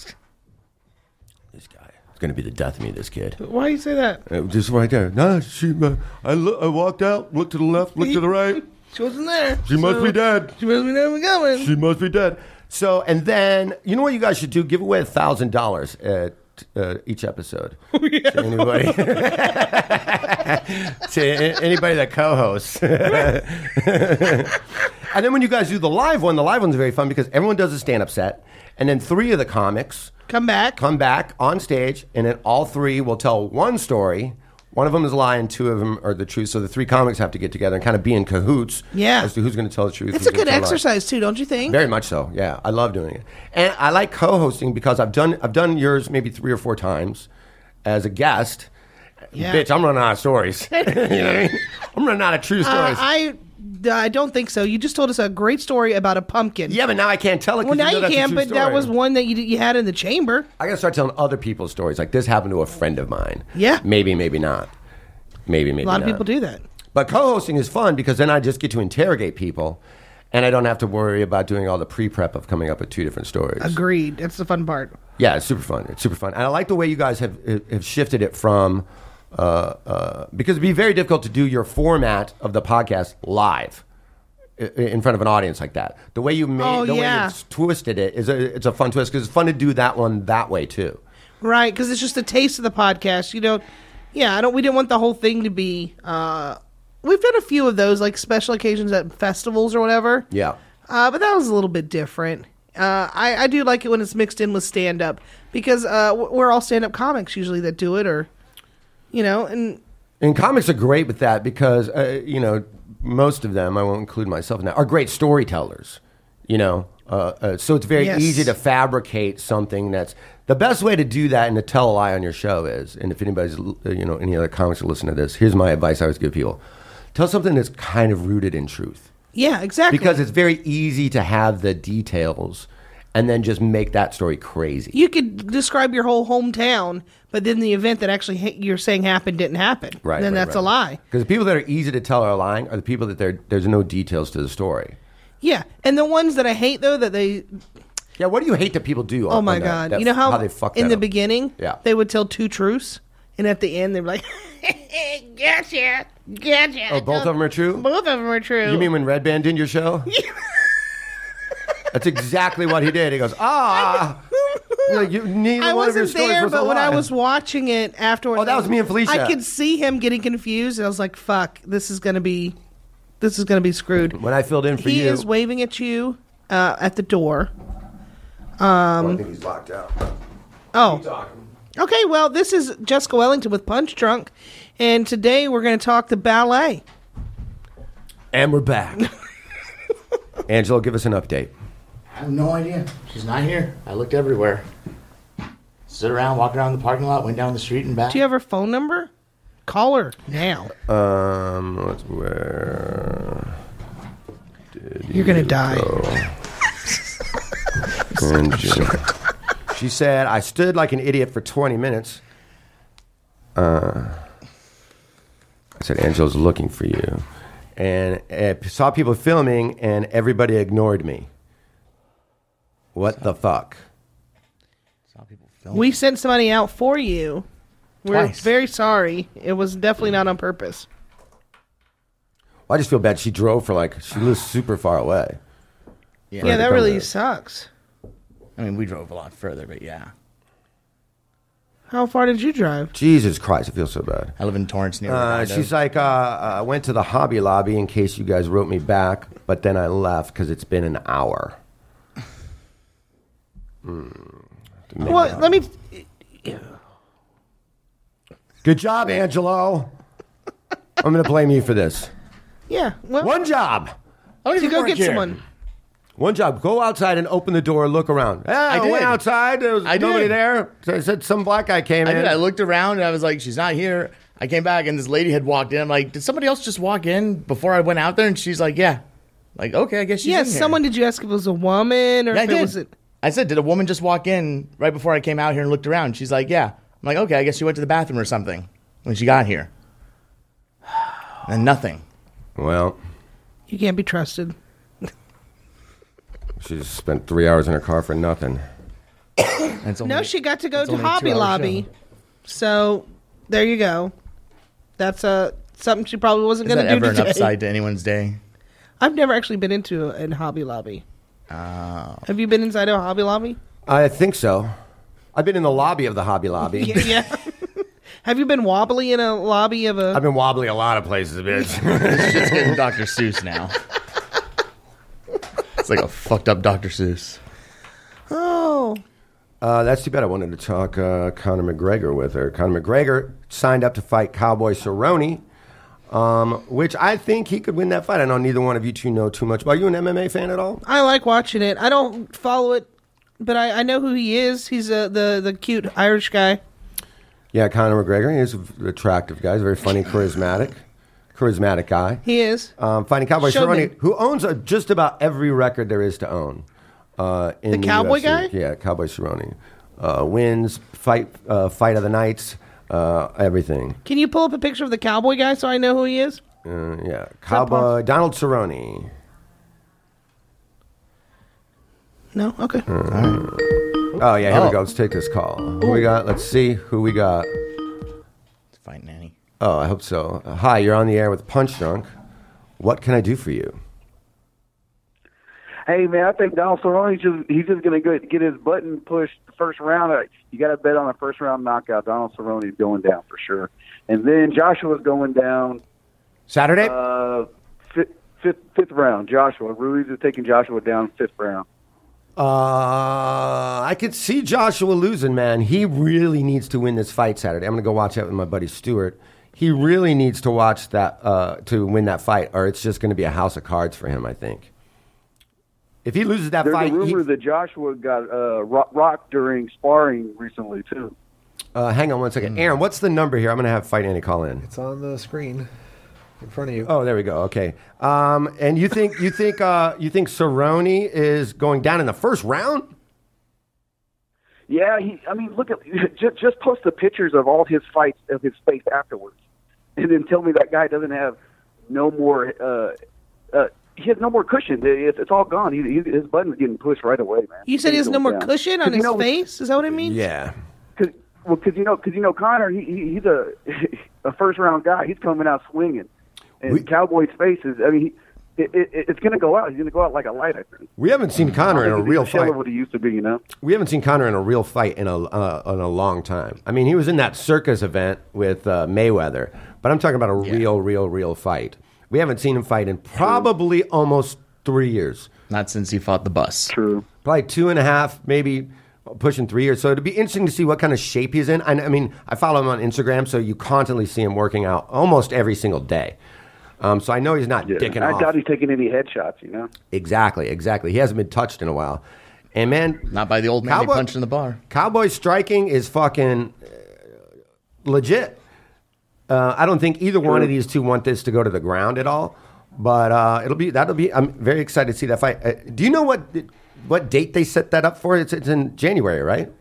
This guy. It's gonna be the death of me. This kid. Why you say that? Uh, just right there. No, she. Uh, I look, I walked out, looked to the left, looked to the right. She wasn't there. She must so be dead. She must be never coming. She must be dead. So, and then you know what you guys should do? Give away a thousand dollars at uh, each episode to anybody. To a- anybody that co-hosts. And then when you guys do the live one, the live one's very fun because everyone does a stand-up set, and then three of the comics Come back. come back on stage, and then all three will tell one story. One of them is a lie, and two of them are the truth. So the three comics have to get together and kind of be in cahoots Yeah. as to who's going to tell the truth. It's who's a gonna good tell lies. exercise too, don't you think? Very much so. Yeah, I love doing it, and I like co-hosting because I've done I've done yours maybe three or four times as a guest. Yeah. Bitch, I'm running out of stories. You know what I mean? I'm running out of true Uh, stories. I, I don't think so. You just told us a great story about a pumpkin. yeah, but now I can't tell it. 'cause Well, now know you that's a can, true but that story. was one that you you had in the chamber. I gotta start telling other people's stories. Like this happened to a friend of mine. Yeah. Maybe, maybe not. Maybe, maybe A lot not. of people do that. But co-hosting is fun because then I just get to interrogate people, and I don't have to worry about doing all the pre-prep of coming up with two different stories. Agreed. That's the fun part. Yeah, it's super fun. It's super fun, and I like the way you guys have have shifted it from uh, uh, because it'd be very difficult to do your format of the podcast live. i- in front of an audience like that. The way you made, Oh, the yeah. way you twisted it is a, it's a fun twist because it's fun to do that one that way too. Right, because it's just a taste of the podcast. You know, yeah, I don't. We didn't want the whole thing to be. Uh, we've done a few of those, like special occasions at festivals or whatever. Yeah. Uh, but that was a little bit different. Uh, I, I do like it when it's mixed in with stand up because uh, w- we're all stand up comics usually that do it, or you know, and And comics are great with that because, uh, you know, most of them, I won't include myself in that, are great storytellers, you know. Uh, uh, so it's very Yes. easy to fabricate something that's... The best way to do that and to tell a lie on your show is, and if anybody's, uh, you know, any other comics are listening to this, here's my advice I always give people. Tell something that's kind of rooted in truth. yeah, exactly. Because it's very easy to have the details and then just make that story crazy. you could describe your whole hometown, but then the event that actually ha- you're saying happened didn't happen. Right. Then right, that's right. a lie. Because the people that are easy to tell are lying are the people that there there's no details to the story. Yeah, and the ones that I hate though that they Yeah, what do you hate that people do? Oh on, my on that- god! that- you know how, they fuck in that the up? beginning, Yeah. they would tell two truths, and at the end they'd be like, "Gotcha, gotcha." Oh, both of them are true? Both of them are true. You mean when Red Band did your show? That's exactly what he did. He goes, ah. You're like, you, neither I one of your wasn't stories there, was a but when I lie. was watching it afterwards, Oh, that was me and Felicia. I could see him getting confused, and I was like, "Fuck, this is gonna be, this is gonna be screwed." When I filled in for he you. is waving at you uh, at the door. I think he's locked out. Oh, okay. Well, this is Jessica Wellington with Punch Drunk, and today we're going to talk the ballet. And we're back. Angelo, give us an update. I have no idea. She's not here. I looked everywhere. Stood around, walked around the parking lot, went down the street and back. Do you have her phone number? Call her now. Um, let's, where did You're gonna you die. go? And Jim. She said, I stood like an idiot for twenty minutes. Uh, I said, Angelo's looking for you. And uh, saw people filming, and everybody ignored me. What the fuck? Saw people film. We sent somebody out for you. We're Twice. very sorry. It was definitely not on purpose. Well, I just feel bad. She drove for like, she lives super far away. Yeah. Yeah, that come really there. sucks. I mean, we drove a lot further, but yeah. How far did you drive? Jesus Christ, I feel so bad. I live in Torrance near Uh, Redondo. she's like, uh, I went to the Hobby Lobby in case you guys wrote me back, but then I left because it's been an hour. Mm. Well, let me. Good job, Angelo. I'm going to blame you for this. Yeah. Well, One job. I don't to even go work get here. someone. One job. Go outside and open the door. Look around. Yeah, I, I went did. outside. There was I nobody did. there. So I said some black guy came I in. did. I looked around and I was like, she's not here. I came back and this lady had walked in. I'm like, did somebody else just walk in before I went out there? And she's like, yeah. Like, okay, I guess she's Yeah, in here. someone. Did you ask if it was a woman or Yeah, I if it did. was? A, I said, did a woman just walk in right before I came out here and looked around? She's like, yeah. I'm like, okay, I guess she went to the bathroom or something when she got here. And nothing. Well, you can't be trusted. she just spent three hours in her car for nothing. And it's only, No, she got to go it's to only a Hobby two-hour Lobby. show. So there you go. That's uh, something she probably wasn't Is going that to do ever today. an upside to anyone's day? I've never actually been into a, a Hobby Lobby. Oh. Have you been inside a Hobby Lobby? I think so. I've been in the lobby of the Hobby Lobby. Yeah. yeah. Have you been wobbly in a lobby of a? I've been wobbly a lot of places, bitch. This shit's getting Doctor Seuss now. It's like a fucked up Doctor Seuss. Oh, Uh, that's too bad. I wanted to talk uh, Conor McGregor with her. Conor McGregor signed up to fight Cowboy Cerrone, um, which I think he could win that fight. I know neither one of you two know too much. Are you an M M A fan at all? I like watching it. I don't follow it, but I, I know who he is. He's uh, the the cute Irish guy. Yeah, Conor McGregor. He's an attractive guy. He's very funny, charismatic, charismatic guy. He is. Um, fighting Cowboy Showman. Cerrone, who owns uh just about every record there is to own. Uh, in The the cowboy U F C. guy? Yeah, Cowboy Cerrone. Uh, wins, fight, uh, fight of the nights, uh, everything. Can you pull up a picture of the cowboy guy so I know who he is? Uh, yeah, Cowboy Donald Cerrone. No. Okay. Oh yeah, here we Oh. go. Let's take this call. Who we got? Let's see who we got. It's fighting Annie. Oh, I hope so. Uh, hi, you're on the air with Punch Drunk. What can I do for you? Hey man, I think Donald Cerrone's just he's just gonna go get his button pushed the first round. Uh, You got to bet on a first round knockout. Donald Cerrone's going down for sure, and then Joshua's going down Saturday. Uh, fifth, fifth, fifth round. Joshua Ruiz is taking Joshua down fifth round. Uh, I could see Joshua losing, man. He really needs to win this fight Saturday. I'm going to go watch that with my buddy Stuart. He really needs to watch that uh, to win that fight, or it's just going to be a house of cards for him, I think. If he loses that There's fight... There's a rumor he, that Joshua got uh, rocked during sparring recently, too. Uh, hang on one second. Aaron, what's the number here? I'm going to have Fight Andy call in. It's on the screen in front of you. Oh, there we go. Okay. Um, and you think you think uh, you think Cerrone is going down in the first round? Yeah, he. I mean, look at just just post the pictures of all his fights of his face afterwards, and then tell me that guy doesn't have no more. Uh, uh, he has no more cushion. It's, it's all gone. He, he, his button's getting pushed right away, man. You said he has no more down. cushion on his you know, face? Is that what it means? Yeah. Cause, well, because you know, because you know, Connor, he, he he's a a first round guy. He's coming out swinging, and We- Cowboy's face is. I mean, he, it, it, it's going to go out. He's going to go out like a light. I think. We haven't seen Connor in a He's real shell fight. of what he used to be, you know. We haven't seen Connor in a real fight in a uh, in a long time. I mean, he was in that circus event with uh, Mayweather, but I'm talking about a Yeah. real, real, real fight. We haven't seen him fight in probably almost three years. Not since he fought the bus. True. Probably two and a half, maybe pushing three years. So it'd be interesting to see what kind of shape he's in. I, I mean, I follow him on Instagram, so you constantly see him working out almost every single day. Um, so I know he's not Yeah. dicking I off. doubt he's taking any headshots, you know. Exactly, exactly. He hasn't been touched in a while. And man, Not by the old man Cowboy- he punched in the bar. Cowboy striking is fucking uh, legit. Uh, I don't think either one of these two want this to go to the ground at all. But uh, it'll be that'll be. I'm very excited to see that fight. Uh, do you know what what date they set that up for? It's it's in January, right?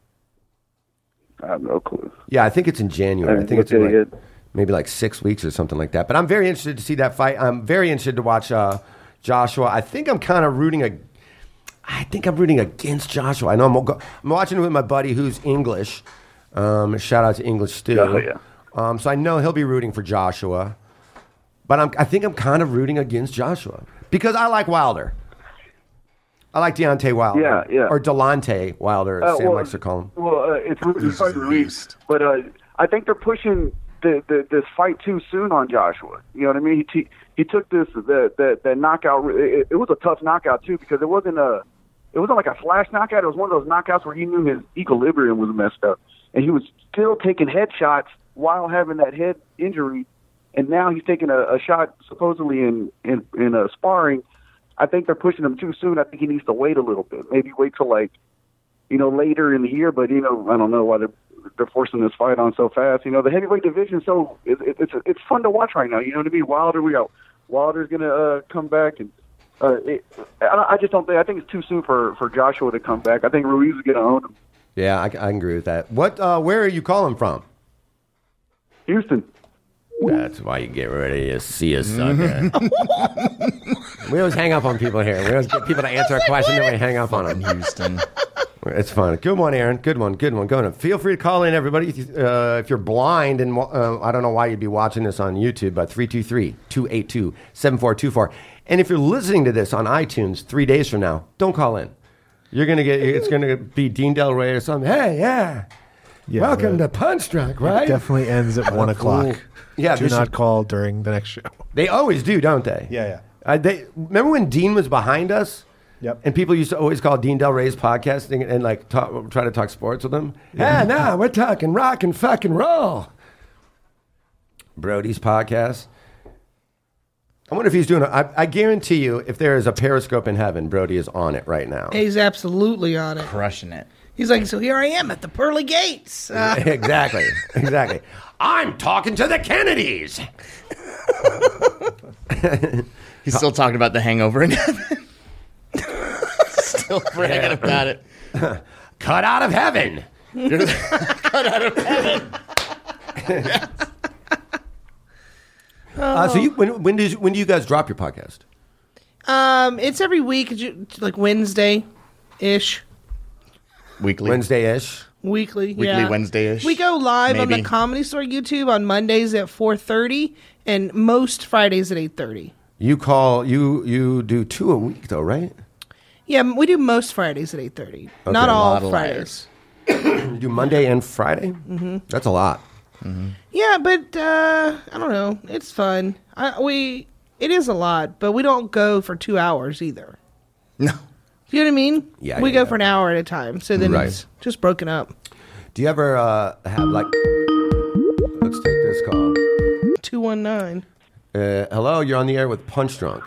I have no clue. Yeah, I think it's in January. I I think it's in looked at like, maybe like six weeks or something like that. But I'm very interested to see that fight. I'm very interested to watch uh, Joshua. I think I'm kind of rooting a. I think I'm rooting against Joshua. I know I'm, go- I'm watching it with my buddy who's English. Um, shout out to English Stu. Oh, yeah. Um, so I know he'll be rooting for Joshua. But I'm, I think I'm kind of rooting against Joshua because I like Wilder. I like Deontay Wilder. Yeah, yeah. Or Delonte Wilder, as Uh, Sam well, likes to call him. Well, uh, it's it's hard to read, but uh, I think they're pushing the, the this fight too soon on Joshua. You know what I mean? He he, he took this the the, the knockout. It, it was a tough knockout too because it wasn't a it wasn't like a flash knockout. It was one of those knockouts where he knew his equilibrium was messed up, and he was still taking headshots while having that head injury. And now he's taking a, a shot supposedly in in in a sparring. I think they're pushing him too soon. I think he needs to wait a little bit. Maybe wait till like, you know, later in the year. But you know, I don't know why they're they're forcing this fight on so fast. You know, the heavyweight division. So it, it, it's it's fun to watch right now. You know what I mean? Wilder, we got Wilder's gonna uh, come back, and uh, it, I, I just don't think. I think it's too soon for, for Joshua to come back. I think Ruiz is gonna own him. Yeah, I, I can agree with that. What? Uh, where are you calling from? Houston. That's why you get ready to see a sucker. We always hang up on people here. We always get people to answer a question and we hang up on them. Houston. It's fun. Good one, Aaron. Good one. Good one. Go ahead. Feel free to call in, everybody. If, you, uh, if you're blind, and uh, I don't know why you'd be watching this on YouTube, but three two three, two eight two, seven four two four. And if you're listening to this on iTunes three days from now, don't call in. You're gonna get. It's gonna be Dean Del Rey or something. Hey, yeah. Yeah, Welcome the- to Punch Drunk, right? It definitely ends at one o'clock. Yeah, Do this not is- call during the next show. They always do, don't they? Yeah, yeah. Uh, they remember when Dean was behind us. Yep. And people used to always call Dean Del Rey's podcast and, and like talk, try to talk sports with him. Yeah, no, we're talking rock and fucking roll. Brody's podcast. I wonder if he's doing it. I, I guarantee you, if there is a Periscope in heaven, Brody is on it right now. He's absolutely on it. Crushing it. He's like, so here I am at the pearly gates. Uh, exactly, exactly. I'm talking to the Kennedys. He's still talking about The Hangover in heaven. Still bragging about it. Cut out of heaven. Cut out of heaven. Uh, so you, when when do you, when do you guys drop your podcast? um, it's every week, ju- like Wednesday ish. Weekly. Wednesday-ish. Weekly, Weekly yeah. Wednesday-ish. We go live on maybe. the Comedy Store YouTube on Mondays at four thirty and most Fridays at eight thirty. You call you you do two a week though, right? Yeah, we do most Fridays at eight thirty. Okay. Not A all lot of Fridays. You do Monday and Friday? Mm-hmm. That's a lot. Yeah, but uh, I don't know. It's fun. I, we it is a lot, but we don't go for two hours either. No. You know what I mean? Yeah, we yeah, go yeah. for an hour at a time, so then Right. it's just broken up. Do you ever uh, have like? Let's take this call. Two one nine. Uh, hello, you're on the air with Punch Drunk.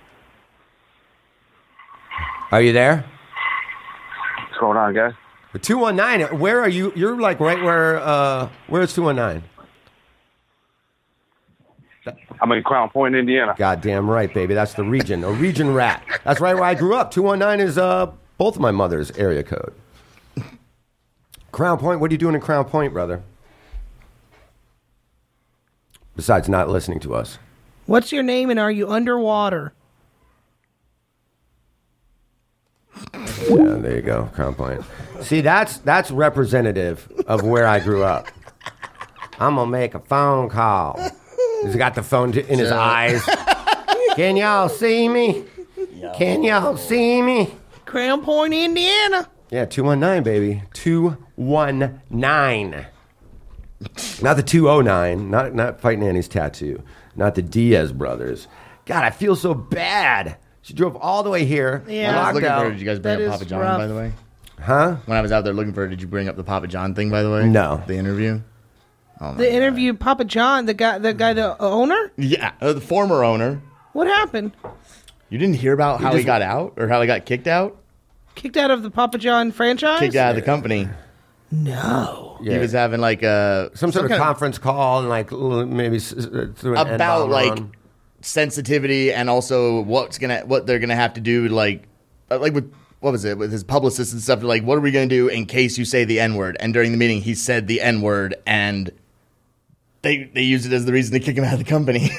Are you there? What's going on, guys? two one nine. Where are you? You're like right where? Uh, where's two one nine? I'm in Crown Point, Indiana. Goddamn right, baby. That's the region. A region rat. That's right where I grew up. two one nine is uh, both of my mother's area code. Crown Point. What are you doing in Crown Point, brother? Besides not listening to us. What's your name and are you underwater? Yeah, there you go, Crown Point. See, that's that's representative of where I grew up. I'm gonna make a phone call. He's got the phone to, in his eyes. Can y'all see me? Can y'all see me? Crown Point, Indiana. Yeah, two one nine, baby. two one nine. Not the two oh nine. Not not Fighting Annie's tattoo. Not the Diaz brothers. God, I feel so bad. She drove all the way here. Yeah. When I was locked looking out. for her, did you guys bring That up is Papa John, rough. by the way? Huh? When I was out there looking for her, did you bring up the Papa John thing, by the way? No. The interview? Oh, my The interview, Papa John, the guy, the guy, the owner. Yeah, uh, the former owner. What happened? You didn't hear about how he just- got out or how he got kicked out? Kicked out of the Papa John franchise? Kicked out of the company. No. Yeah. He was having like a some sort of kind conference call and like l- maybe s- s- threw an about N-bomb like on. sensitivity and also what's gonna what they're gonna have to do like uh, like with what was it with his publicist and stuff like what are we gonna do in case you say the N word, and during the meeting he said the N word and they they used it as the reason to kick him out of the company.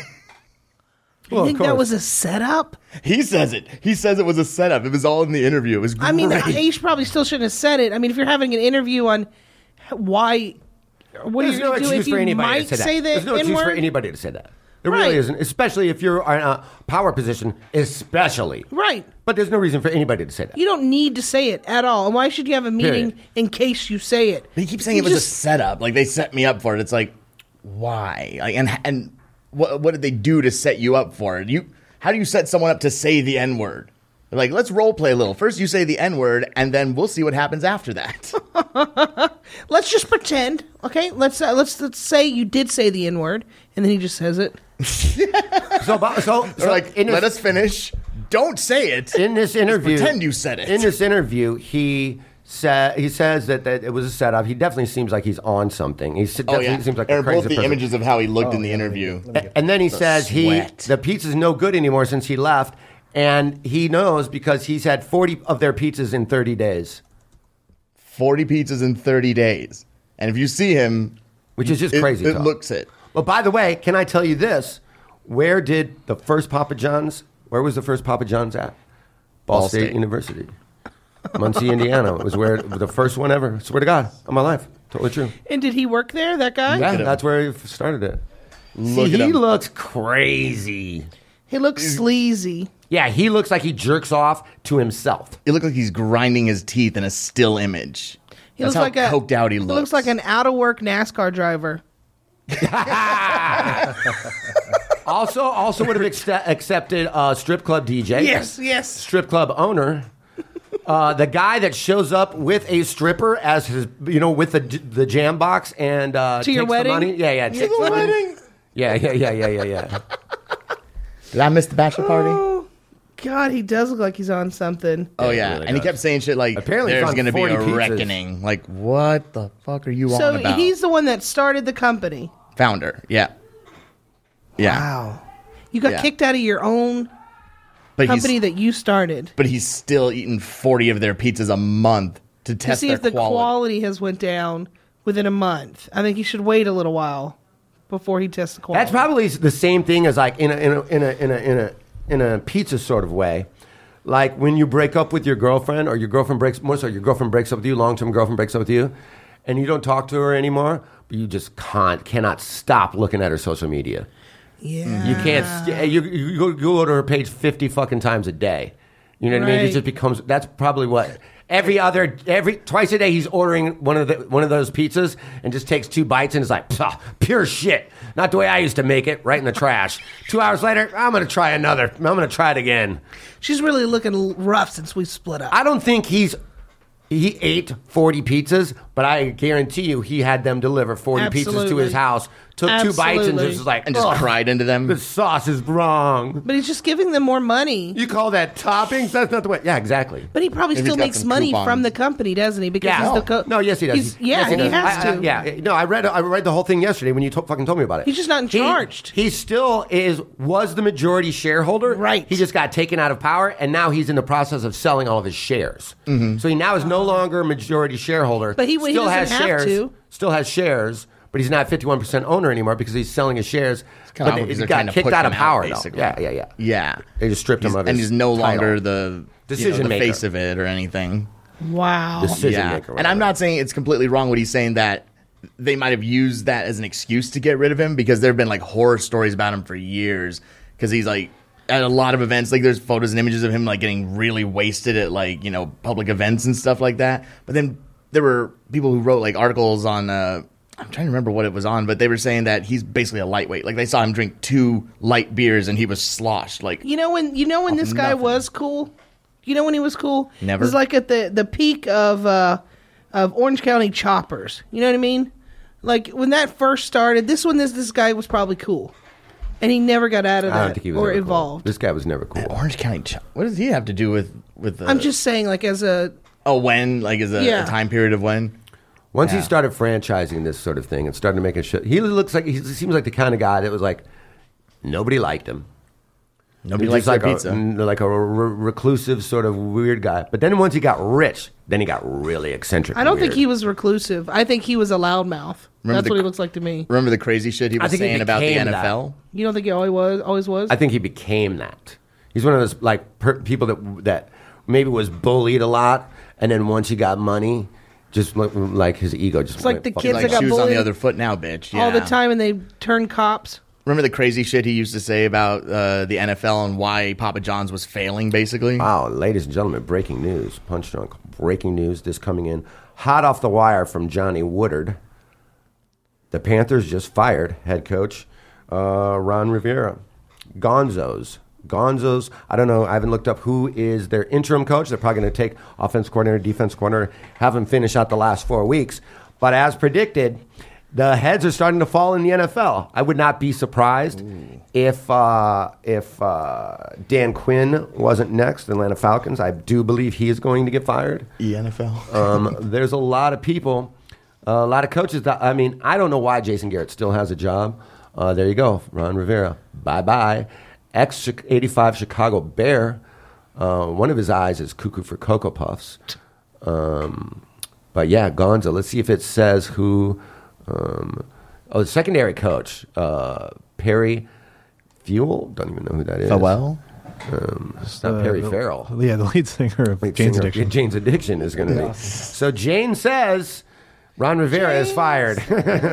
You Well, of think that course. was a setup? He says it. He says it was a setup. It was all in the interview. It was great. I mean, he probably still shouldn't have said it. I mean, if you're having an interview on why, what There's are you no going to do excuse if for you anybody might to say that. say the There's no excuse for N-word? anybody to say that. There Right. really isn't, especially if you're in a power position, especially. Right. But there's no reason for anybody to say that. You don't need to say it at all. And why should you have a meeting Period. in case you say it? He keeps saying You it was just- a setup. Like they set me up for it. It's like, why? Like, and and what what did they do to set you up for it? You how do you set someone up to say the N word? Like, let's role play a little. First, you say the N word, and then we'll see what happens after that. Let's just pretend, okay? Let's uh, let's let's say you did say the N word, and then he just says it. So, Bob- so, Or so like, in this, let us finish. Don't say it. in this interview, pretend you said it. In this interview, he said he says that, that it was a setup. He definitely seems like he's on something. He Oh definitely yeah, seems like Or a crazy both the person. images of how he looked Oh, in the yeah, let me interview. get- let me get- And then he The says sweat. he the pizza's no good anymore since he left, and he knows because he's had forty of their pizzas in thirty days, forty pizzas in thirty days, and if you see him, which is just it, crazy. It talk. looks it. Well, by the way, can I tell you this? Where did the first Papa John's? Where was the first Papa John's at? Ball, Ball State, State. University, Muncie, Indiana. It was where the first one ever. Swear to God, on my life, totally true. And did he work there? That guy? Yeah, at him. that's where he started it. Look See, at he him. looks crazy. He looks sleazy. Yeah, he looks like he jerks off to himself. It looked like he's grinding his teeth in a still image. He That's looks how like a coked out he He looks. looks like an out of work NASCAR driver. Also, also would have acce- accepted uh, strip club D J. Yes, yes. Strip club owner. Uh, the guy that shows up with a stripper as his, you know, with the the jam box and uh, To your takes the wedding? money. Yeah, yeah. To takes the the money. wedding? Yeah, yeah, yeah, yeah, yeah, yeah. Did I miss the bachelor party? Oh, God, he does look like he's on something. Oh yeah, really and he does. kept saying shit like, Apparently he's "There's on going to be a forty pizzas. reckoning." Like, what the fuck are you So on about? he's the one that started the company. founder. Yeah, yeah. Wow. You got Yeah. kicked out of your own But company he's that you started but he's still eating forty of their pizzas a month to to test see their if the quality. quality has went down within a month. I think he should wait a little while before he tests the quality. That's probably the same thing as like in a in a in a in a in a, in a pizza sort of way. Like when you break up with your girlfriend, or your girlfriend breaks more so your girlfriend breaks up with you, long term girlfriend breaks up with you, and you don't talk to her anymore, but you just can't cannot stop looking at her social media. Yeah. You can't. St- you you go, you go to her page fifty fucking times a day, You know what I mean? It Right. just becomes. That's probably what every other every twice a day he's ordering one of the one of those pizzas and just takes two bites and is like, "Pah, pure shit. Not the way I used to make it. Right in the trash. Two hours later, I'm gonna try another. I'm gonna try it again. She's really looking rough since we split up. I don't think he's. He ate forty pizzas, but I guarantee you he had them deliver forty pizzas to Absolutely. his house, took two bites, and Absolutely. just was like, And just "Ugh, cried into them. the sauce is wrong. But he's just giving them more money. You call that toppings? That's not the way. Yeah, exactly. But he probably Maybe still he's got makes some money coupons. from the company, doesn't he? Because Yeah. he's the co- No, yes, he does. He's, He's- yeah, yes, and he does. has I- I- to. yeah, no, I read I read the whole thing yesterday when you to- fucking told me about it. He's just not in He- charge. He still is was the majority shareholder. Right. He just got taken out of power, and now he's in the process of selling all of his shares. Mm-hmm. So he now is no longer a majority shareholder. But he- he still doesn't has have shares. to. Still has shares. But he's not fifty-one percent owner anymore because he's selling his shares. kinda But odd they- because he they're got trying to kicked push out of him out, power. though. basically. Yeah, yeah, yeah. Yeah. They just stripped him He's- of and his he's no title. longer the Decision you know, the maker. face of it or anything. Wow. Decision yeah. maker. And I'm not saying it's completely wrong what he's saying that they might have used that as an excuse to get rid of him because there have been like horror stories about him for years because he's like at a lot of events, like there's photos and images of him like getting really wasted at like, you know, public events and stuff like that. But then there were people who wrote like articles on, uh, I'm trying to remember what it was on, but they were saying that he's basically a lightweight. Like they saw him drink two light beers and he was sloshed. Like, You know when you know when Oh, this guy nothing. was cool? You know when he was cool? Never. It was like at the, the peak of uh, of Orange County choppers. You know what I mean? Like when that first started, this one this this guy was probably cool. And he never got out of I don't that think he was or ever cool. evolved. This guy was never cool. Orange County, Ch- what does he have to do with with? The, I'm just saying, like as a oh, when like is a, Yeah. a time period of when? Once Yeah. he started franchising this sort of thing and started making shit, he looks like he seems like the kind of guy that was like nobody liked him. Nobody He's likes just their like pizza. A, mm, like a re- reclusive sort of weird guy. But then once he got rich, then he got really eccentric. I don't and think weird. he was reclusive. I think he was a loudmouth. Remember That's the- what he looks like to me. Remember the crazy shit he I was think he saying about the became N F L? You don't think he always was? Always was? I think he became that. He's one of those like per- people that that maybe was bullied a lot, and then once he got money, just like, like his ego just It's like went the fuck- kids Like that got shoes on bullied the other foot now, bitch. Yeah. all the time, and they turn cops. Remember the crazy shit he used to say about uh, the N F L and why Papa John's was failing, basically? Wow, ladies and gentlemen, breaking news. Punch Drunk. Breaking news. This coming in hot off the wire from Johnny Woodard. The Panthers just fired head coach uh, Ron Rivera. Gonzos. Gonzos. I don't know. I haven't looked up who is their interim coach. They're probably going to take offense coordinator, defense coordinator, have them finish out the last four weeks. But as predicted, the heads are starting to fall in the N F L. I would not be surprised Ooh. if uh, if uh, Dan Quinn wasn't next, the Atlanta Falcons. I do believe he is going to get fired. E N F L. um, there's a lot of people, uh, a lot of coaches. That, I mean, I don't know why Jason Garrett still has a job. Uh, there you go, Ron Rivera. Bye-bye. Ex eighty-five Chicago Bear. Uh, one of his eyes is cuckoo for Cocoa Puffs. Um, but yeah, Gonzo. Let's see if it says who... Um, oh, the secondary coach, uh, Perry Fuel. Don't even know who that is. Farewell? Um, it's not Uh, Perry the- Farrell. Yeah, the lead singer of Lead Jane's singer- Addiction. Jane's Addiction is going to be. So Jane says Ron Rivera is fired.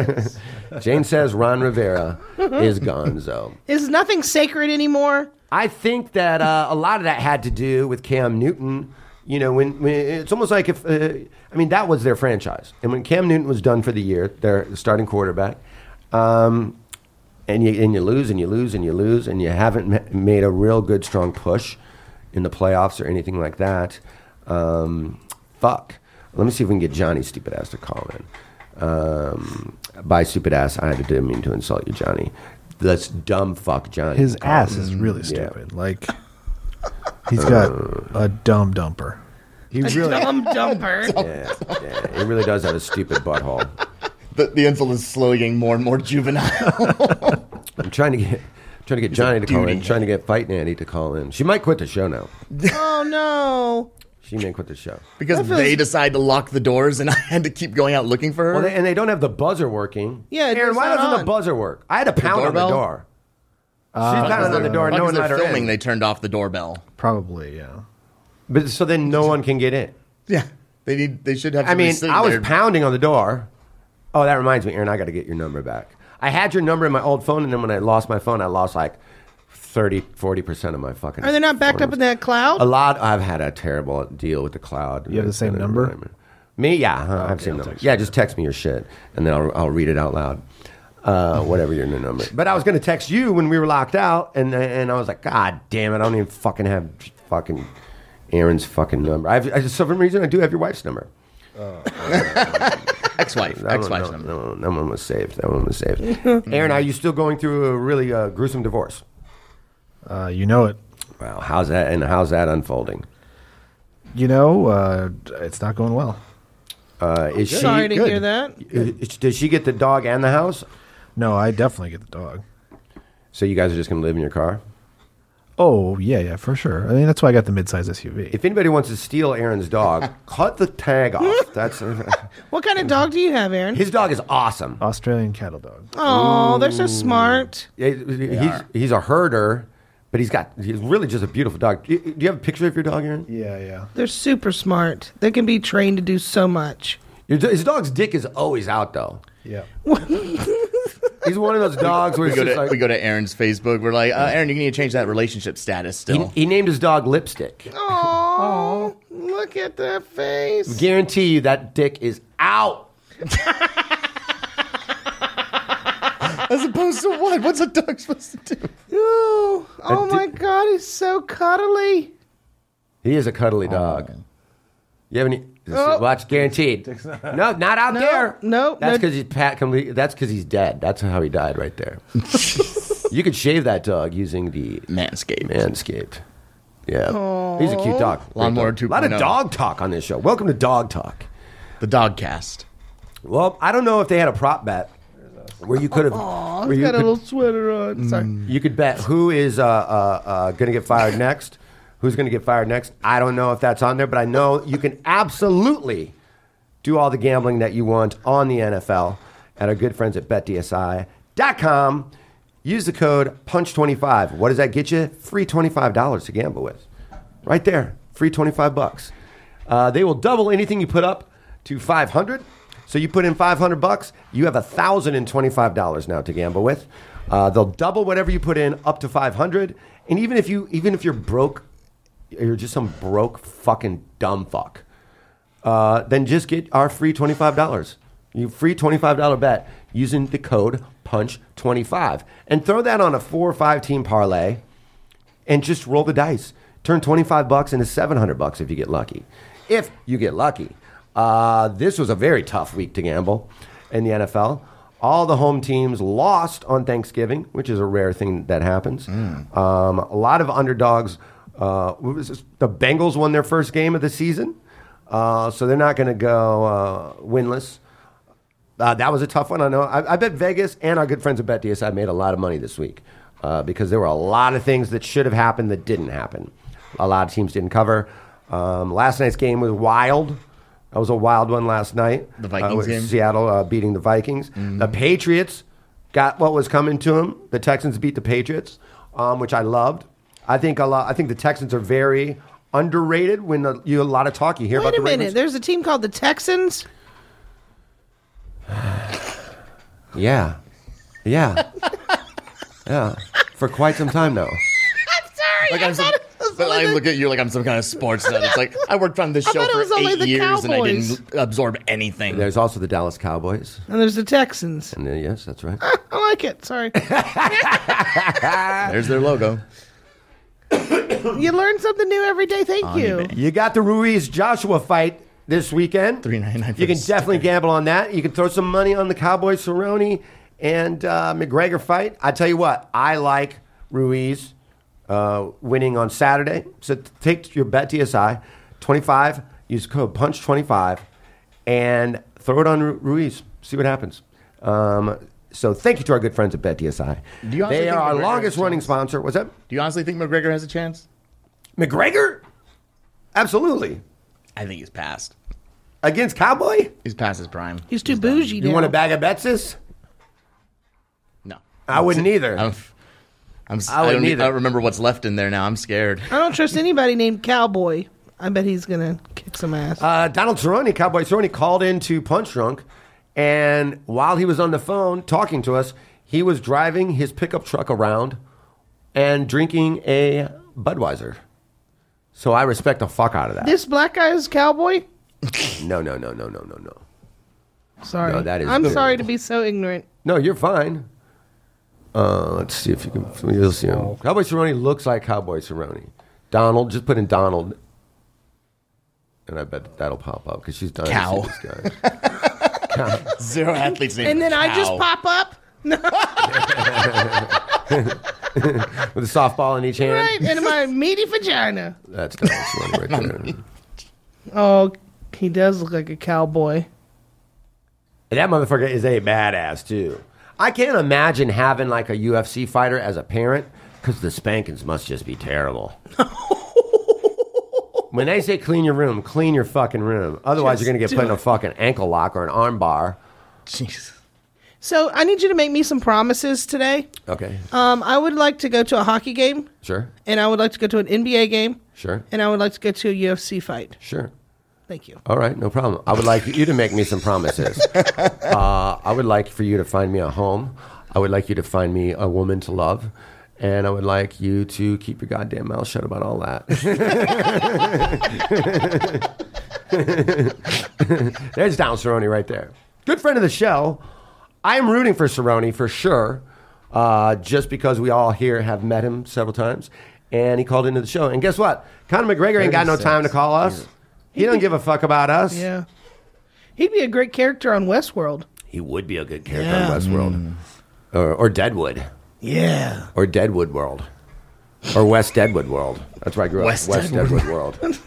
Jane says Ron Rivera is gonzo. Is nothing sacred anymore? I think that uh, a lot of that had to do with Cam Newton. You know, when, when it's almost like if, uh, I mean, that was their franchise. And when Cam Newton was done for the year, their starting quarterback, um, and you and you lose and you lose and you lose and you haven't ma- made a real good, strong push in the playoffs or anything like that, um, fuck. Let me see if we can get Johnny Stupid Ass to call in. Um, by Stupid Ass, I didn't mean to insult you, Johnny. Let's dumb fuck Johnny. His Call ass him. is really Yeah. stupid. Like, he's got a dumb dumper. He really, Dumb dumper. yeah, yeah, he really does have a stupid butthole. The, the insult is slowly getting more and more juvenile. I'm trying to get trying to get Johnny to call in. duty. Trying to get Fight Nanny to call in. She might quit the show now. Oh no. She may quit the show. because That feels- they decide to lock the doors and I had to keep going out looking for her. Well, they, and they don't have the buzzer working. Yeah, Aaron, it's why not doesn't the on. buzzer work? I had to pound on the doorbell? door. Uh, She's pounding on the door. Fuck, No is one they're let her filming, in. they turned off the doorbell. Probably, yeah. But so then no one can get in. Yeah. They need. They should have I somebody mean, sitting I was there. pounding on the door. Oh, that reminds me, Aaron. I got to get your number back. I had your number in my old phone, and then when I lost my phone, I lost like thirty, forty percent of my fucking. Are they not backed up in that cloud? A lot. I've had a terrible deal with the cloud. You have the same Uh, number? Me, yeah, huh, I have the same number. Yeah, just text me your shit, and then I'll, I'll read it out loud. Uh, whatever your new number. But I was going to text you when we were locked out, and and I was like, God damn it, I don't even fucking have fucking Aaron's fucking number. I have, I, for some reason, I do have your wife's number. Uh, ex-wife, That ex-wife's one, number. No, that one was saved. That one was saved. Aaron, are you still going through a really uh, gruesome divorce? Uh, you know it. Wow, how's that? And how's that unfolding? You know, uh, it's not going well. Uh, is she Sorry to good? hear that. Is- Does she get the dog and the house? No, I definitely get the dog. So you guys are just going to live in your car? Oh, yeah, yeah, for sure. I mean, that's why I got the midsize S U V. If anybody wants to steal Aaron's dog, cut the tag off. That's What kind of dog do you have, Aaron? his dog is awesome. Australian cattle dog. Oh, they're so smart. Yeah, he's he's a herder, but he's got he's really just a beautiful dog. Do you, do you have a picture of your dog, Aaron? Yeah, yeah. They're super smart. They can be trained to do so much. Your, his dog's dick is always out though. Yeah. He's one of those dogs where We it's go, just to, like, we go to Aaron's Facebook. We're like, uh, Aaron, you need to change that relationship status he, still. he named his dog Lipstick. Oh, look at that face. Guarantee you that dick is out. As opposed to what? What's a dog supposed to do? Oh, oh di- my God, he's so cuddly. He is a cuddly dog. You have any? Oh. Watch, guaranteed. No, not out No, there. no, that's no. because he's pat. complete- That's because he's dead. That's how he died, right there. You could shave that dog using the Manscaped. Manscaped. Yeah, he's a cute dog. Lawnmower Great dog. A lot of two point oh. dog talk on this show. Welcome to Dog Talk. The dog cast. Well, I don't know if they had a prop bet where you could have. Oh, where he's you got a could- little sweater on. Sorry. You could bet who is uh, uh, uh, going to get fired next. Who's going to get fired next? I don't know if that's on there, but I know you can absolutely do all the gambling that you want on the N F L at our good friends at bet D S I dot com. Use the code punch twenty-five. What does that get you? Free twenty-five dollars to gamble with. Right there. Free twenty-five bucks. Uh, they will double anything you put up to five hundred. So you put in five hundred bucks, you have one thousand twenty-five dollars now to gamble with. Uh, they'll double whatever you put in up to five hundred. And even if you even if you're broke, you're just some broke fucking dumb fuck, uh, then just get our free twenty-five dollars. You free twenty-five dollars bet using the code punch twenty-five. And throw that on a four or five team parlay and just roll the dice. Turn twenty-five bucks into seven hundred bucks if you get lucky. If you get lucky. Uh, this was a very tough week to gamble in the N F L. All the home teams lost on Thanksgiving, which is a rare thing that happens. Mm. Um, a lot of underdogs. Uh, what was this? The Bengals won their first game of the season, uh, so they're not going to go uh, winless. Uh, that was a tough one. I know. I, I bet Vegas and our good friends at Bet D S I made a lot of money this week uh, because there were a lot of things that should have happened that didn't happen. A lot of teams didn't cover. Um, last night's game was wild. That was a wild one last night. The Vikings uh, with game? Seattle uh, beating the Vikings. Mm-hmm. The Patriots got what was coming to them. The Texans beat the Patriots, um, which I loved. I think a lot. I think the Texans are very underrated. When the, you a lot of talk, you hear Wait about a the minute. Ravens. There's a team called the Texans. Yeah, yeah, yeah. For quite some time now. I'm sorry. Like I I'm some, thought it was but only I the- look at you like I'm some kind of sports nut. It's like I worked on this I show thought it for was only eight the years and I Cowboys. didn't absorb anything. There's also the Dallas Cowboys, and there's the Texans. and uh, yes, that's right. I like it. Sorry. There's their logo. You learn something new every day. Thank On you. eBay. You got the Ruiz Joshua fight this weekend. three ninety-nine for You can the definitely sticker. gamble on that. You can throw some money on the Cowboy Cerrone and uh, McGregor fight. I tell you what, I like Ruiz uh, winning on Saturday. So take your bet D S I twenty-five. Use code punch twenty-five and throw it on Ru- Ruiz. See what happens. Um, so thank you to our good friends at Bet D S I. Do you honestly They think are our McGregor longest has a running chance? sponsor. What's that? Do you honestly think McGregor has a chance? McGregor? Absolutely. I think he's past. Against Cowboy? He's past his prime. He's too bougie now. You want a bag of Betses? No, I wouldn't either. I'm, I'm, s- I I, wouldn't don't, e- either. I don't remember what's left in there now. I'm scared. I don't trust anybody named Cowboy. I bet he's gonna kick some ass. Uh, Donald Cerrone, Cowboy Cerrone, called into Punch Drunk, and while he was on the phone talking to us, he was driving his pickup truck around and drinking a Budweiser. So I respect the fuck out of that. This black guy is cowboy? No, no, no, no, no, no, no. Sorry. No, that is I'm good. sorry to be so ignorant. No, you're fine. Uh, let's see if you can. You'll see him. Cowboy Cerrone looks like Cowboy Cerrone. Donald, just put in Donald, and I bet that that'll pop up because she's done. Cow. To see this guy. Cow. Zero athletes named And then I just Cow. pop up? No. With a softball in each hand. Right, and my meaty vagina. That's Donald Cerrone right there. Oh, he does look like a cowboy. And that motherfucker is a badass too. I can't imagine having like a U F C fighter as a parent because the spankings must just be terrible. When they say clean your room, clean your fucking room. Otherwise, Just you're going to get do put in a it. fucking ankle lock or an arm bar. Jeez. So I need you to make me some promises today. Okay. Um, I would like to go to a hockey game, Sure. and I would like to go to an N B A game, Sure. and I would like to go to a U F C fight. Sure. Thank you. All right, no problem. I would like you to make me some promises. uh, I would like for you to find me a home. I would like you to find me a woman to love. And I would like you to keep your goddamn mouth shut about all that. There's Donald Cerrone right there. Good friend of the show. I am rooting for Cerrone for sure, uh, just because we all here have met him several times. And he called into the show. And guess what? Conor McGregor ain't got no time to call us. He don't give a fuck about us. Yeah. He'd be a great character on Westworld. He would be a good character Yeah. on Westworld. Or, or Deadwood. Yeah. Or Deadwood World. Or West Deadwood World. That's where I grew up. West West Deadwood. Deadwood World.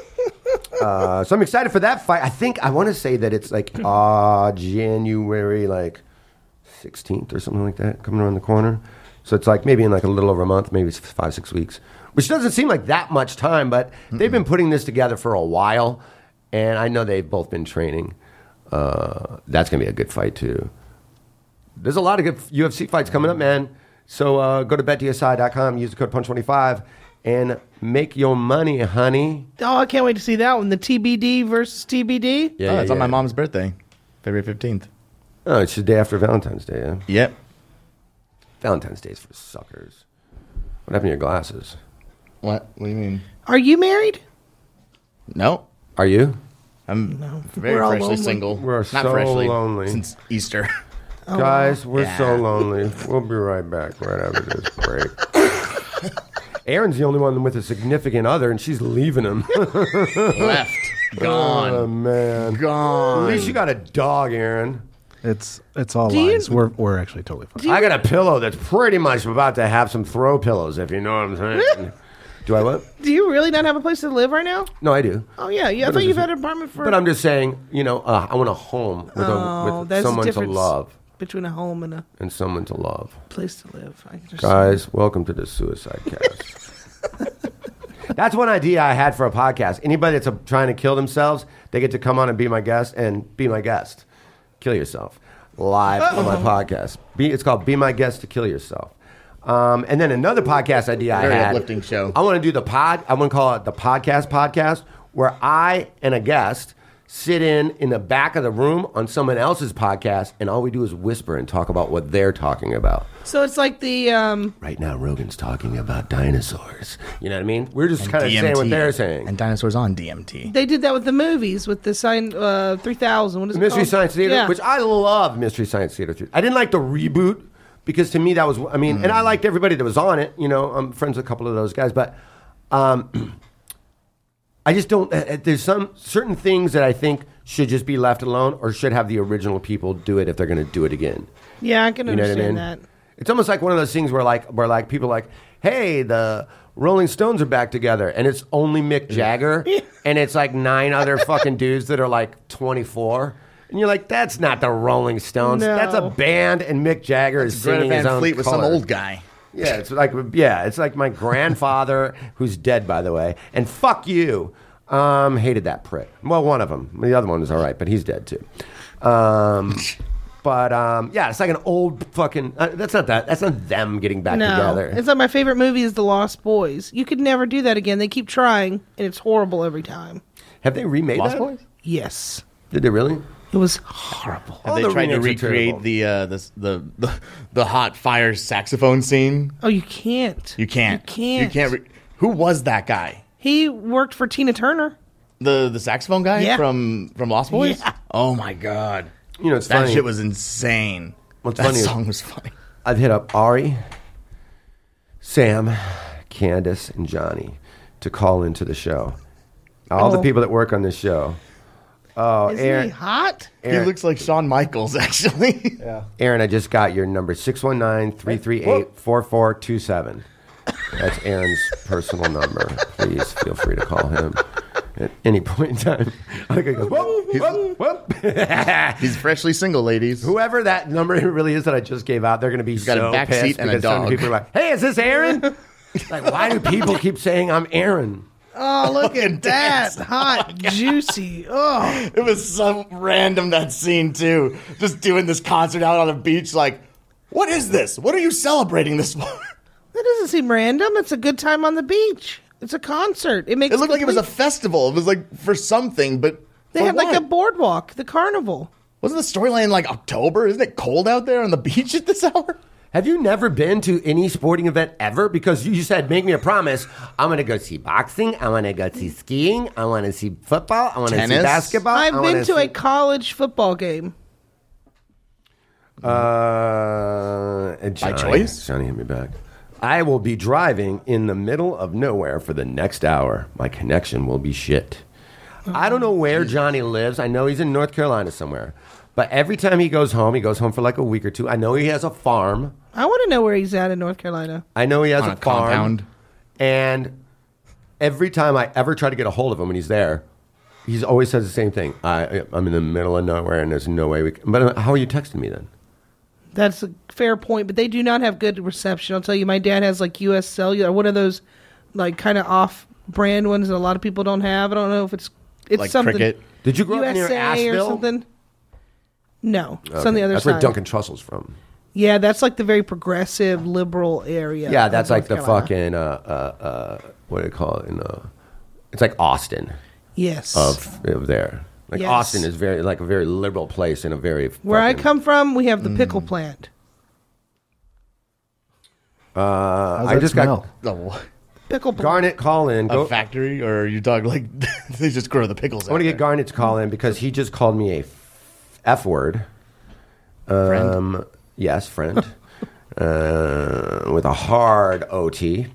uh, so I'm excited for that fight. I think, I want to say that it's like uh, January like sixteenth or something like that, coming around the corner. So it's like maybe in like a little over a month, maybe it's five, six weeks. Which doesn't seem like that much time, but mm-mm. they've been putting this together for a while. And I know they've both been training. Uh, that's going to be a good fight, too. There's a lot of good U F C fights coming up, man. So uh, go to bet D S I dot com, use the code punch twenty-five, and make your money, honey. Oh, I can't wait to see that one. The T B D versus T B D. Yeah, oh, yeah, it's yeah. on my mom's birthday, February fifteenth. Oh, it's the day after Valentine's Day, yeah? Yep. Valentine's Day is for suckers. What happened to your glasses? What? What do you mean? Are you married? No. Are you? I'm very We're all freshly lonely. single. We're Not so freshly, lonely. since Easter. Oh, Guys, we're Yeah. so lonely. We'll be right back right after this break. Aaron's the only one with a significant other, and she's leaving him. Left. Gone. Oh, man. Gone. At least you got a dog, Aaron. It's it's all Do you- lies. We're we're actually totally fine. I got a pillow that's pretty much about to have some throw pillows, if you know what I'm saying. Do I what? Do you really not have a place to live right now? No, I do. Oh, yeah. yeah I But thought it's you've just- had an apartment for... But I'm just saying, you know, uh, I want a home with, Oh, a, with there's a someone to difference love between a home and a and someone to love. place to live. I understand. Guys, welcome to the Suicide Cast. That's one idea I had for a podcast. Anybody that's uh trying to kill themselves, they get to come on and be my guest and be my guest. Kill yourself. Live on my podcast. Be, it's called Be My Guest to Kill Yourself. Um, and then another podcast idea I Very had. uplifting show. I want to do the pod. I want to call it the podcast podcast, where I and a guest sit in in the back of the room on someone else's podcast, and all we do is whisper and talk about what they're talking about. So it's like the... Um, Right now, Rogan's talking about dinosaurs. You know what I mean? We're just And kind of D M T. saying what they're saying. And dinosaurs on D M T. they did that with the movies, with the sign uh, three thousand. What is it Mystery called? Science Theater, Yeah. which I love Mystery Science Theater. I didn't like the reboot because to me that was, I mean, and I liked everybody that was on it. You know, I'm friends with a couple of those guys, but um, I just don't, uh, there's some certain things that I think should just be left alone or should have the original people do it if they're going to do it again. Yeah, I can You know what I understand mean? that. It's almost like one of those things where like where like people are like, hey, the Rolling Stones are back together, and it's only Mick Jagger, and it's like nine other fucking dudes that are like twenty-four, and you're like, that's not the Rolling Stones. No. That's a band, and Mick Jagger is Greta singing his Van own Fleet with some color. old guy. Yeah, it's like yeah, it's like my grandfather who's dead, by the way, and fuck you. Um, hated that prick. Well, one of them. The other one was all right, but he's dead too. Um, but um, yeah, it's like an old fucking. Uh, that's not that. That's not them getting back No, together. it's like my favorite movie is The Lost Boys. You could never do that again. They keep trying, and it's horrible every time. Have they remade Lost that? Boys? Yes. Did they really? It was horrible. Have All they the tried to remakes are recreate terrible. the, uh, the the the the hot fire saxophone scene? Oh, you can't. You can't. You can't. You can't. Re- Who was that guy? He worked for Tina Turner. The the saxophone guy Yeah. from from Lost Boys. Yeah. Oh my god. You know, it's that funny. shit was insane. What's that funny is- song was funny. I've hit up Ari, Sam, Candace, and Johnny to call into the show. All the Oh. people that work on this show. Oh, Isn't Aaron, he hot? He looks like Shawn Michaels, actually. Yeah. Aaron, I just got your number six one nine, three three eight, four four two seven. That's Aaron's personal number. Please feel free to call him at any point in time. I think he goes, whoop, whoop, whoop. He's freshly single, ladies. Whoever that number really is that I just gave out, they're going to be He's got so a back pissed seat and a because so many dog. people are like, hey, is this Aaron? Like, why do people keep saying I'm Aaron? Oh, look at that. Hot, juicy. Oh. It was so random, that scene, too. Just doing this concert out on a beach, like, what is this? What are you celebrating this for? That doesn't seem random. It's a good time on the beach. It's a concert. It makes It looked like it was a complete- festival. It was like for something, but They for had like what? a boardwalk, the carnival. Wasn't the storyline like October? Isn't it cold out there on the beach at this hour? Have you never been to any sporting event ever? Because you said, make me a promise. I'm going to go see boxing. I want to go see skiing. I want to see football. I want to see Tennis? basketball. I've I been wanna to see- a college football game. Uh, and By Johnny- choice? Johnny, hit me back. I will be driving in the middle of nowhere for the next hour. My connection will be shit. I don't know where Johnny lives. I know he's in North Carolina somewhere. But every time he goes home, he goes home for like a week or two. I know he has a farm. I want to know where he's at in North Carolina. I know he has On a, a farm. compound. And every time I ever try to get a hold of him when he's there, he's always says the same thing. I, I'm in the middle of nowhere and there's no way we can. But how are you texting me then? That's a fair point, but they do not have good reception. I'll tell you, my dad has like U S Cellular, one of those like kind of off-brand ones that a lot of people don't have. I don't know if it's it's Like something. Cricket? Did you grow U S A up near or Asheville? something? No, it's Okay. on the other That's side. where Duncan Trussell's from. Yeah, that's like the very progressive liberal area. Yeah, of that's like North the Carolina. fucking, uh, uh, uh, what do they call it? In, uh, it's like Austin Yes. of, of there. Like Yes. Austin is very like a very liberal place and a very Where I fucking- come from, we have the pickle plant. Uh, How's I that just smell? got Oh, Pickle plant. Garnet call in. a Go, factory, or are you talking like they just grow the pickles? I want to out get there? Garnet to call in because he just called me a f, F word. Friend? Um, yes, friend. uh, with a hard O T.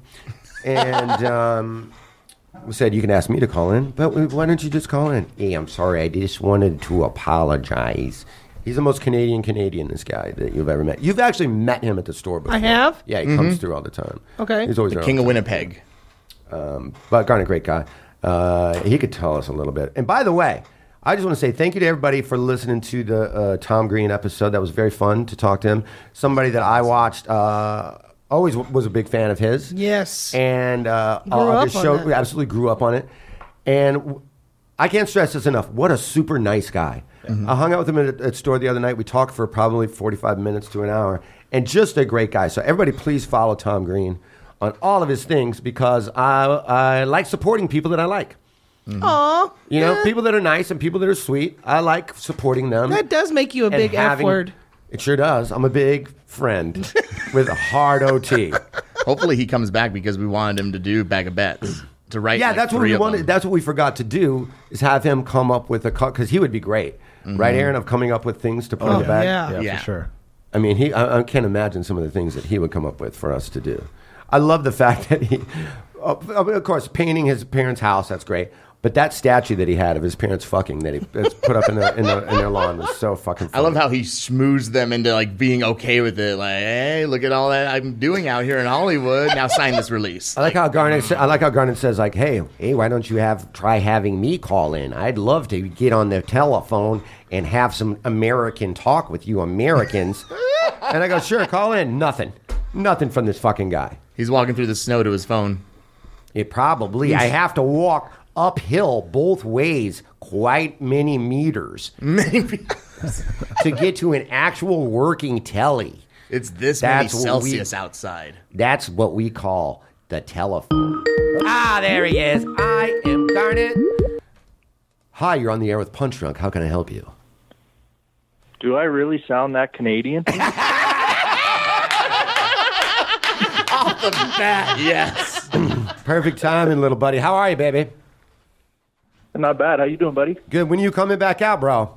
And um, we said, you can ask me to call in, but why don't you just call in? Hey, I'm sorry. I just wanted to apologize. He's the most Canadian Canadian, this guy, that you've ever met. You've actually met him at the store before. I have? Yeah, he comes through all the time. Okay. He's always The there King all of the time. Winnipeg. Um, but Garnet, great guy. Uh, he could tell us a little bit. And by the way, I just want to say thank you to everybody for listening to the uh, Tom Green episode. That was very fun to talk to him. Somebody that I watched, uh, always w- was a big fan of his. Yes. And uh, Grew uh, up his on show, that. we absolutely grew up on it. And w- I can't stress this enough. What a super nice guy. I hung out with him at a store the other night. We talked for probably forty-five minutes to an hour. And just a great guy. So everybody please follow Tom Green on all of his things because I, I like supporting people that I like. Aw. You know, yeah. people that are nice and people that are sweet. I like supporting them. That does make you a and big F having- word. It sure does. I'm a big friend with a hard O T. Hopefully he comes back because we wanted him to do Bag of Bets. To write Yeah, like that's what three we of wanted. them. That's what we forgot to do is have him come up with a because he would be great, right, Aaron? Of coming up with things to put in Oh, the bag. yeah. Yeah, Yeah. for sure. I mean, he. I, I can't imagine some of the things that he would come up with for us to do. I love the fact that he, of of course, painting his parents' house. That's great. But that statue that he had of his parents fucking that he that's put up in, the, in, the, in their lawn was so fucking funny. I love how he schmoozed them into like being okay with it. Like, hey, look at all that I'm doing out here in Hollywood. Now sign this release. I like how Garnet. sa- I like how Garnet says, like, "Hey, hey, why don't you have try having me call in? I'd love to get on the telephone and have some American talk with you Americans." And I go, "Sure, call in." Nothing, nothing from this fucking guy. He's walking through the snow to his phone. It probably. I have to walk uphill both ways, quite many meters, Maybe to get to an actual working telly. it's this That's many what we- Celsius outside. That's what we call the telephone. Ah, there he is. I am Garnet. Hi, you're on the air with Punch Drunk. How can I help you? Do I really sound that Canadian? Off the bat, yes. Perfect timing, little buddy. How are you, baby? Not bad. How you doing, buddy? Good. When are you coming back out, bro?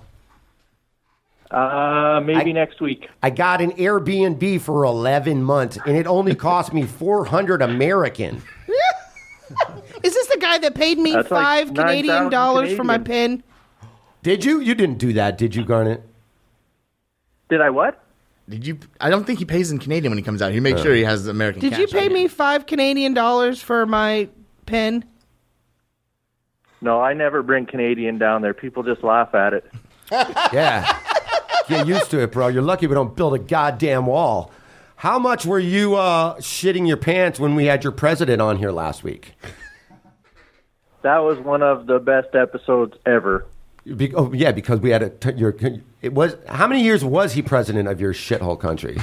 Uh, maybe I, next week. I got an Airbnb for eleven months, and it only cost me four hundred American. Is this the guy that paid me That's like five Canadian dollars for my Canadian. pin? Did you? You didn't do that, did you, Garnet? Did I what? Did you? I don't think he pays in Canadian when he comes out. He makes Uh. sure he has American Did cash you pay on me five Canadian dollars for my pin? No, I never bring Canadian down there. People just laugh at it. Yeah. Get used to it, bro. You're lucky we don't build a goddamn wall. How much were you uh, shitting your pants when we had your president on here last week? That was one of the best episodes ever. Be- oh, yeah, because we had a t- your it was how many years was he president of your shithole country?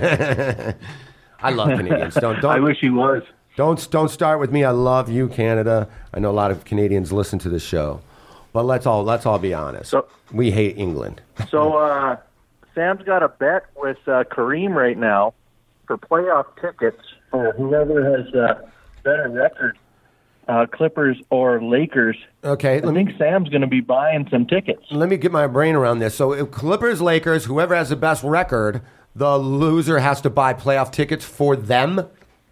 I love Canadians. Don't, don't I wish he was. Don't don't start with me. I love you, Canada. I know a lot of Canadians listen to this show, but let's all let's all be honest. So, we hate England. So uh, Sam's got a bet with uh, Kareem right now for playoff tickets for whoever has a better record, uh, Clippers or Lakers. Okay, I think Sam's going to be buying some tickets. Let me get my brain around this. So, if Clippers, Lakers, whoever has the best record, the loser has to buy playoff tickets for them.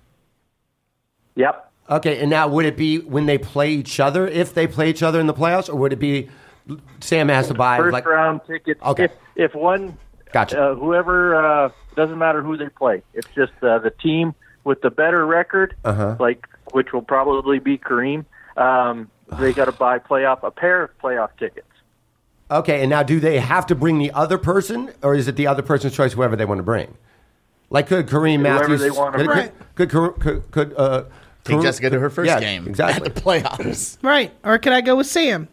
Yep. Okay, and now would it be when they play each other, if they play each other in the playoffs, or would it be Sam has to buy First like round tickets. Okay. If, if one, Gotcha. uh, whoever, uh, doesn't matter who they play. It's just uh, the team with the better record, Uh-huh. like which will probably be Kareem. Um, they got to buy playoff a pair of playoff tickets. Okay, and now do they have to bring the other person, or is it the other person's choice, whoever they want to bring? Like, could Kareem Whoever Matthews... they want to could, bring. could, could, could, could, uh, Take Kareem- Jessica to her first yeah, game exactly. at the playoffs. Right. Or could I go with Sam?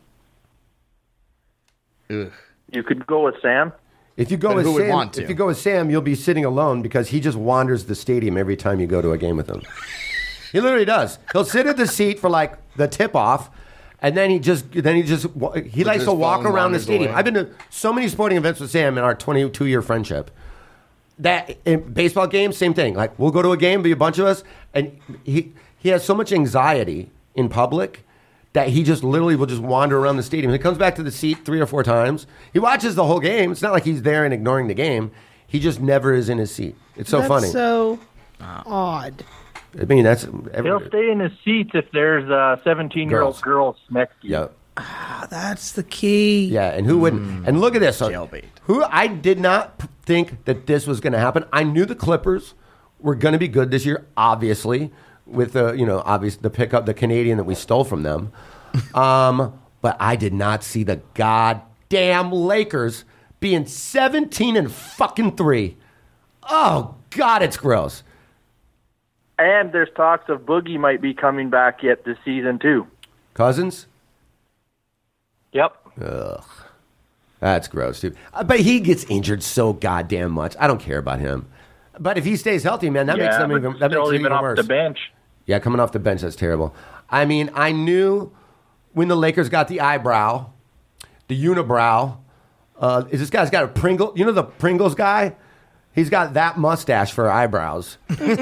Ugh. You could go with Sam. If you go But with who would Sam, want to? if you go with Sam, you'll be sitting alone because he just wanders the stadium every time you go to a game with him. He literally does. He'll sit at the seat for like the tip off, and then he just then he just wa- he likes his to walk phone around the wanders stadium. away. I've been to so many sporting events with Sam in our twenty-two year friendship. That in baseball games, same thing. Like we'll go to a game, be a bunch of us, and he he has so much anxiety in public that he just literally will just wander around the stadium. He comes back to the seat three or four times. He watches the whole game. It's not like he's there and ignoring the game. He just never is in his seat. It's so That's funny. so odd. I mean, that's He'll stay in his seats if there's uh, seventeen-year-old girls next to you. Yeah. Ah, that's the key. Yeah, and who wouldn't? And look at this. So, Jailbait. who I did not p- think that this was going to happen. I knew the Clippers were going to be good this year, obviously, with the you know obvious the pickup the Canadian that we stole from them. um, but I did not see the goddamn Lakers being seventeen and fucking three. Oh God, it's gross. And there's talks of Boogie might be coming back yet this season too. Cousins. Yep. Ugh. That's gross, dude. Uh, But he gets injured so goddamn much. I don't care about him. But if he stays healthy, man, that yeah, makes them but even that still makes it even even off worse. the bench. Yeah, coming off the bench, that's terrible. I mean, I knew when the Lakers got the eyebrow, the unibrow. Uh, is this guy's got a Pringle? You know the Pringles guy? He's got that mustache for eyebrows.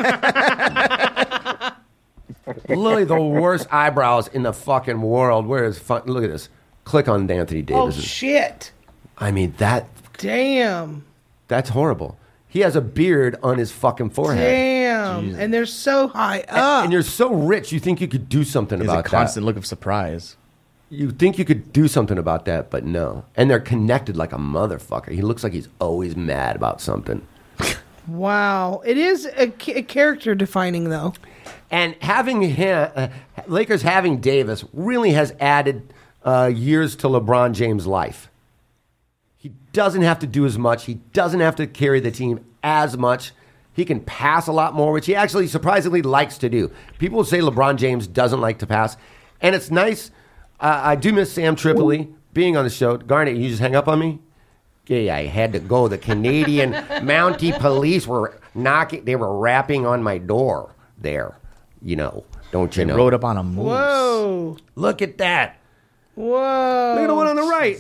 Literally the worst eyebrows in the fucking world. Where is fun? Look at this. Click on Anthony Oh, Davis. shit. I mean, that Damn. that's horrible. He has a beard on his fucking forehead. Damn. And they're so high up. And you're so rich, you think you could do something He has about a constant look of surprise. that. You think you could do something about that, but no. And they're connected like a motherfucker. He looks like he's always mad about something. Wow. It is a, a character defining, though. And having him, uh, Lakers having Davis really has added uh, years to LeBron James' life. He doesn't have to do as much. He doesn't have to carry the team as much. He can pass a lot more, which he actually surprisingly likes to do. People say LeBron James doesn't like to pass. And it's nice. Uh, I do miss Sam Tripoli being on the show. Garnet, you just hang up on me? Yeah, I had to go. The Canadian Mountie police were knocking. They were rapping on my door there. You know, don't you They know? rode up on a moose. Whoa. Look at that. Whoa. Look at the one on the right.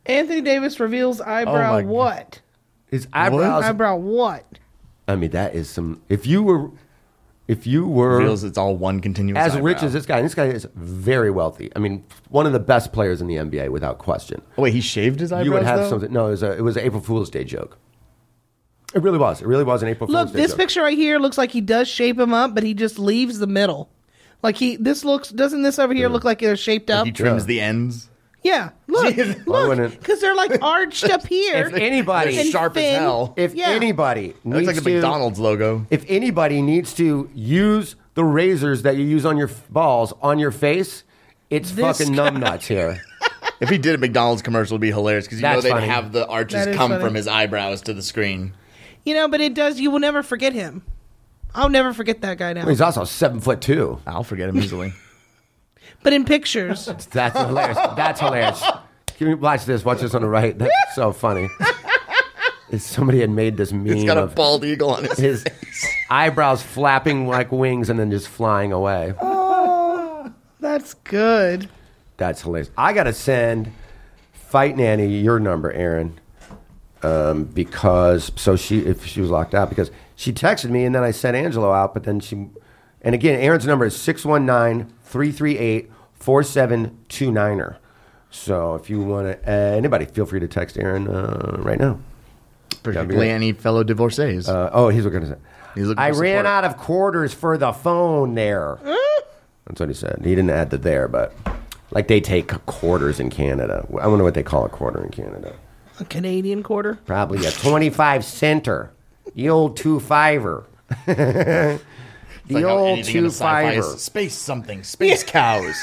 Anthony Davis reveals eyebrow my- what? His eyebrows. Eyebrow what? I mean, that is some. If you were, if you were, Reveals it's all one continuous as eyebrow. rich as this guy. And this guy is very wealthy. I mean, one of the best players in the N B A without question. Oh, wait, he shaved his eyebrows. You would have though? something. No, it was a, it was an April Fool's Day joke. It really was. It really was an April Fool's Look, Day this joke. picture right here looks like he does shape him up, but he just leaves the middle. Like he, this looks. Doesn't this over here look like they're shaped up? He trims the ends. Yeah, look, Why look, wouldn't- because they're like arched up here. If anybody, and sharp as thin. hell. if Yeah. anybody It needs looks like a to, McDonald's logo. if anybody needs to use the razors that you use on your f- balls on your face, it's This fucking guy. numbnuts here. If he did a McDonald's commercial, it'd be hilarious because you know That's they'd funny. have the arches That is come funny. from his eyebrows to the screen. You know, but it does. You will never forget him. I'll never forget that guy now. He's also seven foot two. I'll forget him easily. But in pictures, That's hilarious. That's hilarious. Can you watch this? Watch this on the right. That's so funny. If somebody had made this meme He's got a of bald eagle on his, his eyebrows flapping like wings and then just flying away. that's good. That's hilarious. I gotta send Fight Nanny your number, Aaron, um, because so she if she was locked out because she texted me and then I sent Angelo out, but then she and again Aaron's number is six one nine, three three eight, four seven two nine. So if you want to, uh, anybody, feel free to text Aaron uh, right now. particularly any fellow divorcees. Uh, oh, he's looking to say. He's looking for I ran support. out of quarters for the phone there. That's what he said. He didn't add the there, but like they take quarters in Canada. I wonder what they call a quarter in Canada. A Canadian quarter. Probably a twenty-five center. The old two fiver. the Like how old anything in two a sci-fi fiver. is space something, space cows.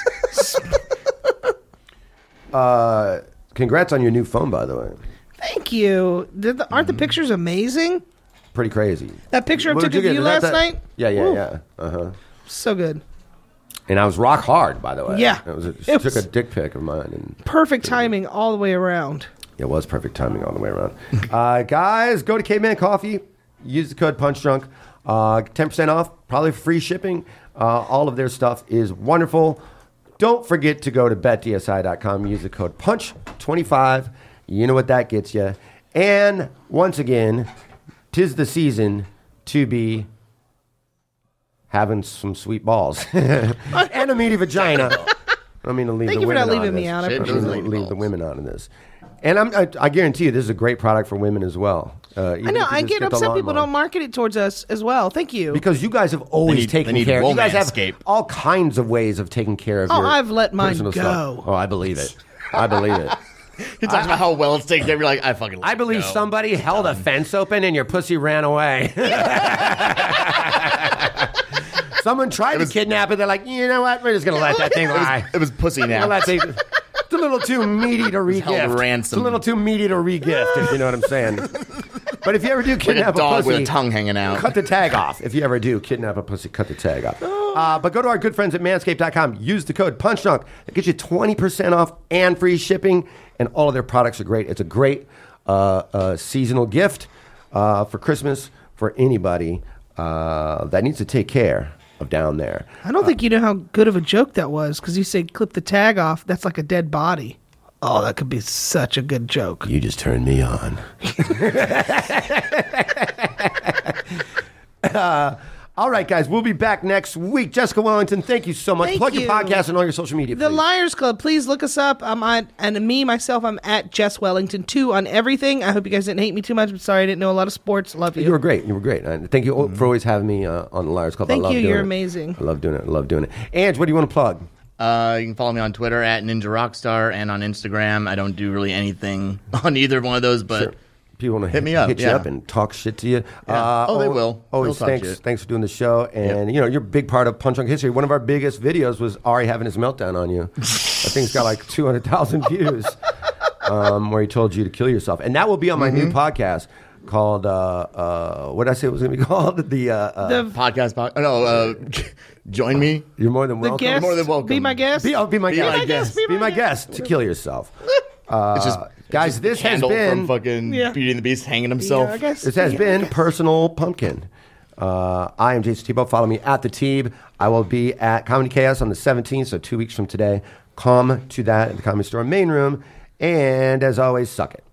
Uh, congrats on your new phone, by the way. Thank you. Did the, aren't the pictures amazing? Pretty crazy. That picture I What took did of you you get? Is that last that- night. Yeah, yeah, Woo. yeah. Uh huh. So good. And I was rock hard, by the way. Yeah. It was a, she It took was- a dick pic of mine, and Perfect timing all the way around. it was perfect timing all the way around. uh, guys, go to Caveman Coffee. Use the code PunchDrunk. Uh, ten percent off, probably free shipping. Uh, all of their stuff is wonderful. Don't forget to go to bet D S I dot com. Use the code punch twenty-five. You know what that gets you. And once again, 'tis the season to be having some sweet balls and a meaty vagina. I don't mean to leave Thank the you for women not leaving on me this. out. I I don't appreciate mean to it. leave the women out of this. And I'm, I, I guarantee you, this is a great product for women as well. Uh, I know. I get upset people don't market it towards us as well. Thank you. Because you guys have always They need- taken they need care. You guys have Womanscape. all kinds of ways of taking care of Oh, your I've let mine personal go. stuff. Oh, I believe it. I believe it. He talks about how well it's taken care of. You're like, I fucking. I believe no. somebody held a fence open and your pussy ran away. Someone tried to kidnap it. They're like, you know what? We're just gonna let that thing lie. It was pussy Well, now. that's a, it's a little too meaty to held re-gift. ransom. It's a little too meaty to re-gift, if you know what I'm saying. But if you ever do Like a kidnap a, dog pussy, with a tongue hanging out. cut the tag off. If you ever do kidnap a pussy, cut the tag off. Uh, but go to our good friends at manscaped dot com. Use the code PUNCHDRUNK. That gets you twenty percent off and free shipping. And all of their products are great. It's a great uh, uh, seasonal gift uh, for Christmas for anybody uh, that needs to take care of down there. I don't think you know how good of a joke that was because you said clip the tag off. That's like a dead body. Oh, that could be such a good joke. You just turned me on. uh, all right, guys, we'll be back next week. Jessica Wellington, thank you so much. Thank Plug you. your podcast and all your social media, The please. Liars Club, please look us up. I'm on, and me, myself, I'm at Jess Wellington two on everything. I hope you guys didn't hate me too much. I'm sorry I didn't know a lot of sports. Love you. You were great. You were great. And thank you for always having me uh, on the Liars Club. Thank I love you. doing You're it. amazing. I love doing it. I love doing it. Ange, what do you want to plug? Uh, you can follow me on Twitter at Ninja Rockstar and on Instagram. I don't do really anything on either one of those, but Sure. People want to hit me up. hit you yeah. up and talk shit to you. Yeah. Uh, Oh, they will. Always They'll talk thanks. shit. Thanks for doing the show. And you know, you're a big part of Punch Drunk history. One of our biggest videos was Ari having his meltdown on you. I think it's got like two hundred thousand views. Um, where he told you to kill yourself, and that will be on my Mm-hmm. new podcast called uh, uh, what did I say it was going to be called? The, uh, uh, The podcast. Po- oh, no, uh, join me. you're more than the welcome. guest, more than welcome. Be my guest. Be, oh, be my Be guest. my guest. Be, my guest. to kill yourself. It's just Guys, just this has Candle been from fucking Yeah. Beauty and the Beast hanging Yeah, himself. I guess. This has yeah, I been guess. Personal Pumpkin. Uh, I am Jason Tebow. Follow me at the Teeb. I will be at Comedy Chaos on the seventeenth, so two weeks from today. Come to that at the Comedy Store main room. And as always, suck it.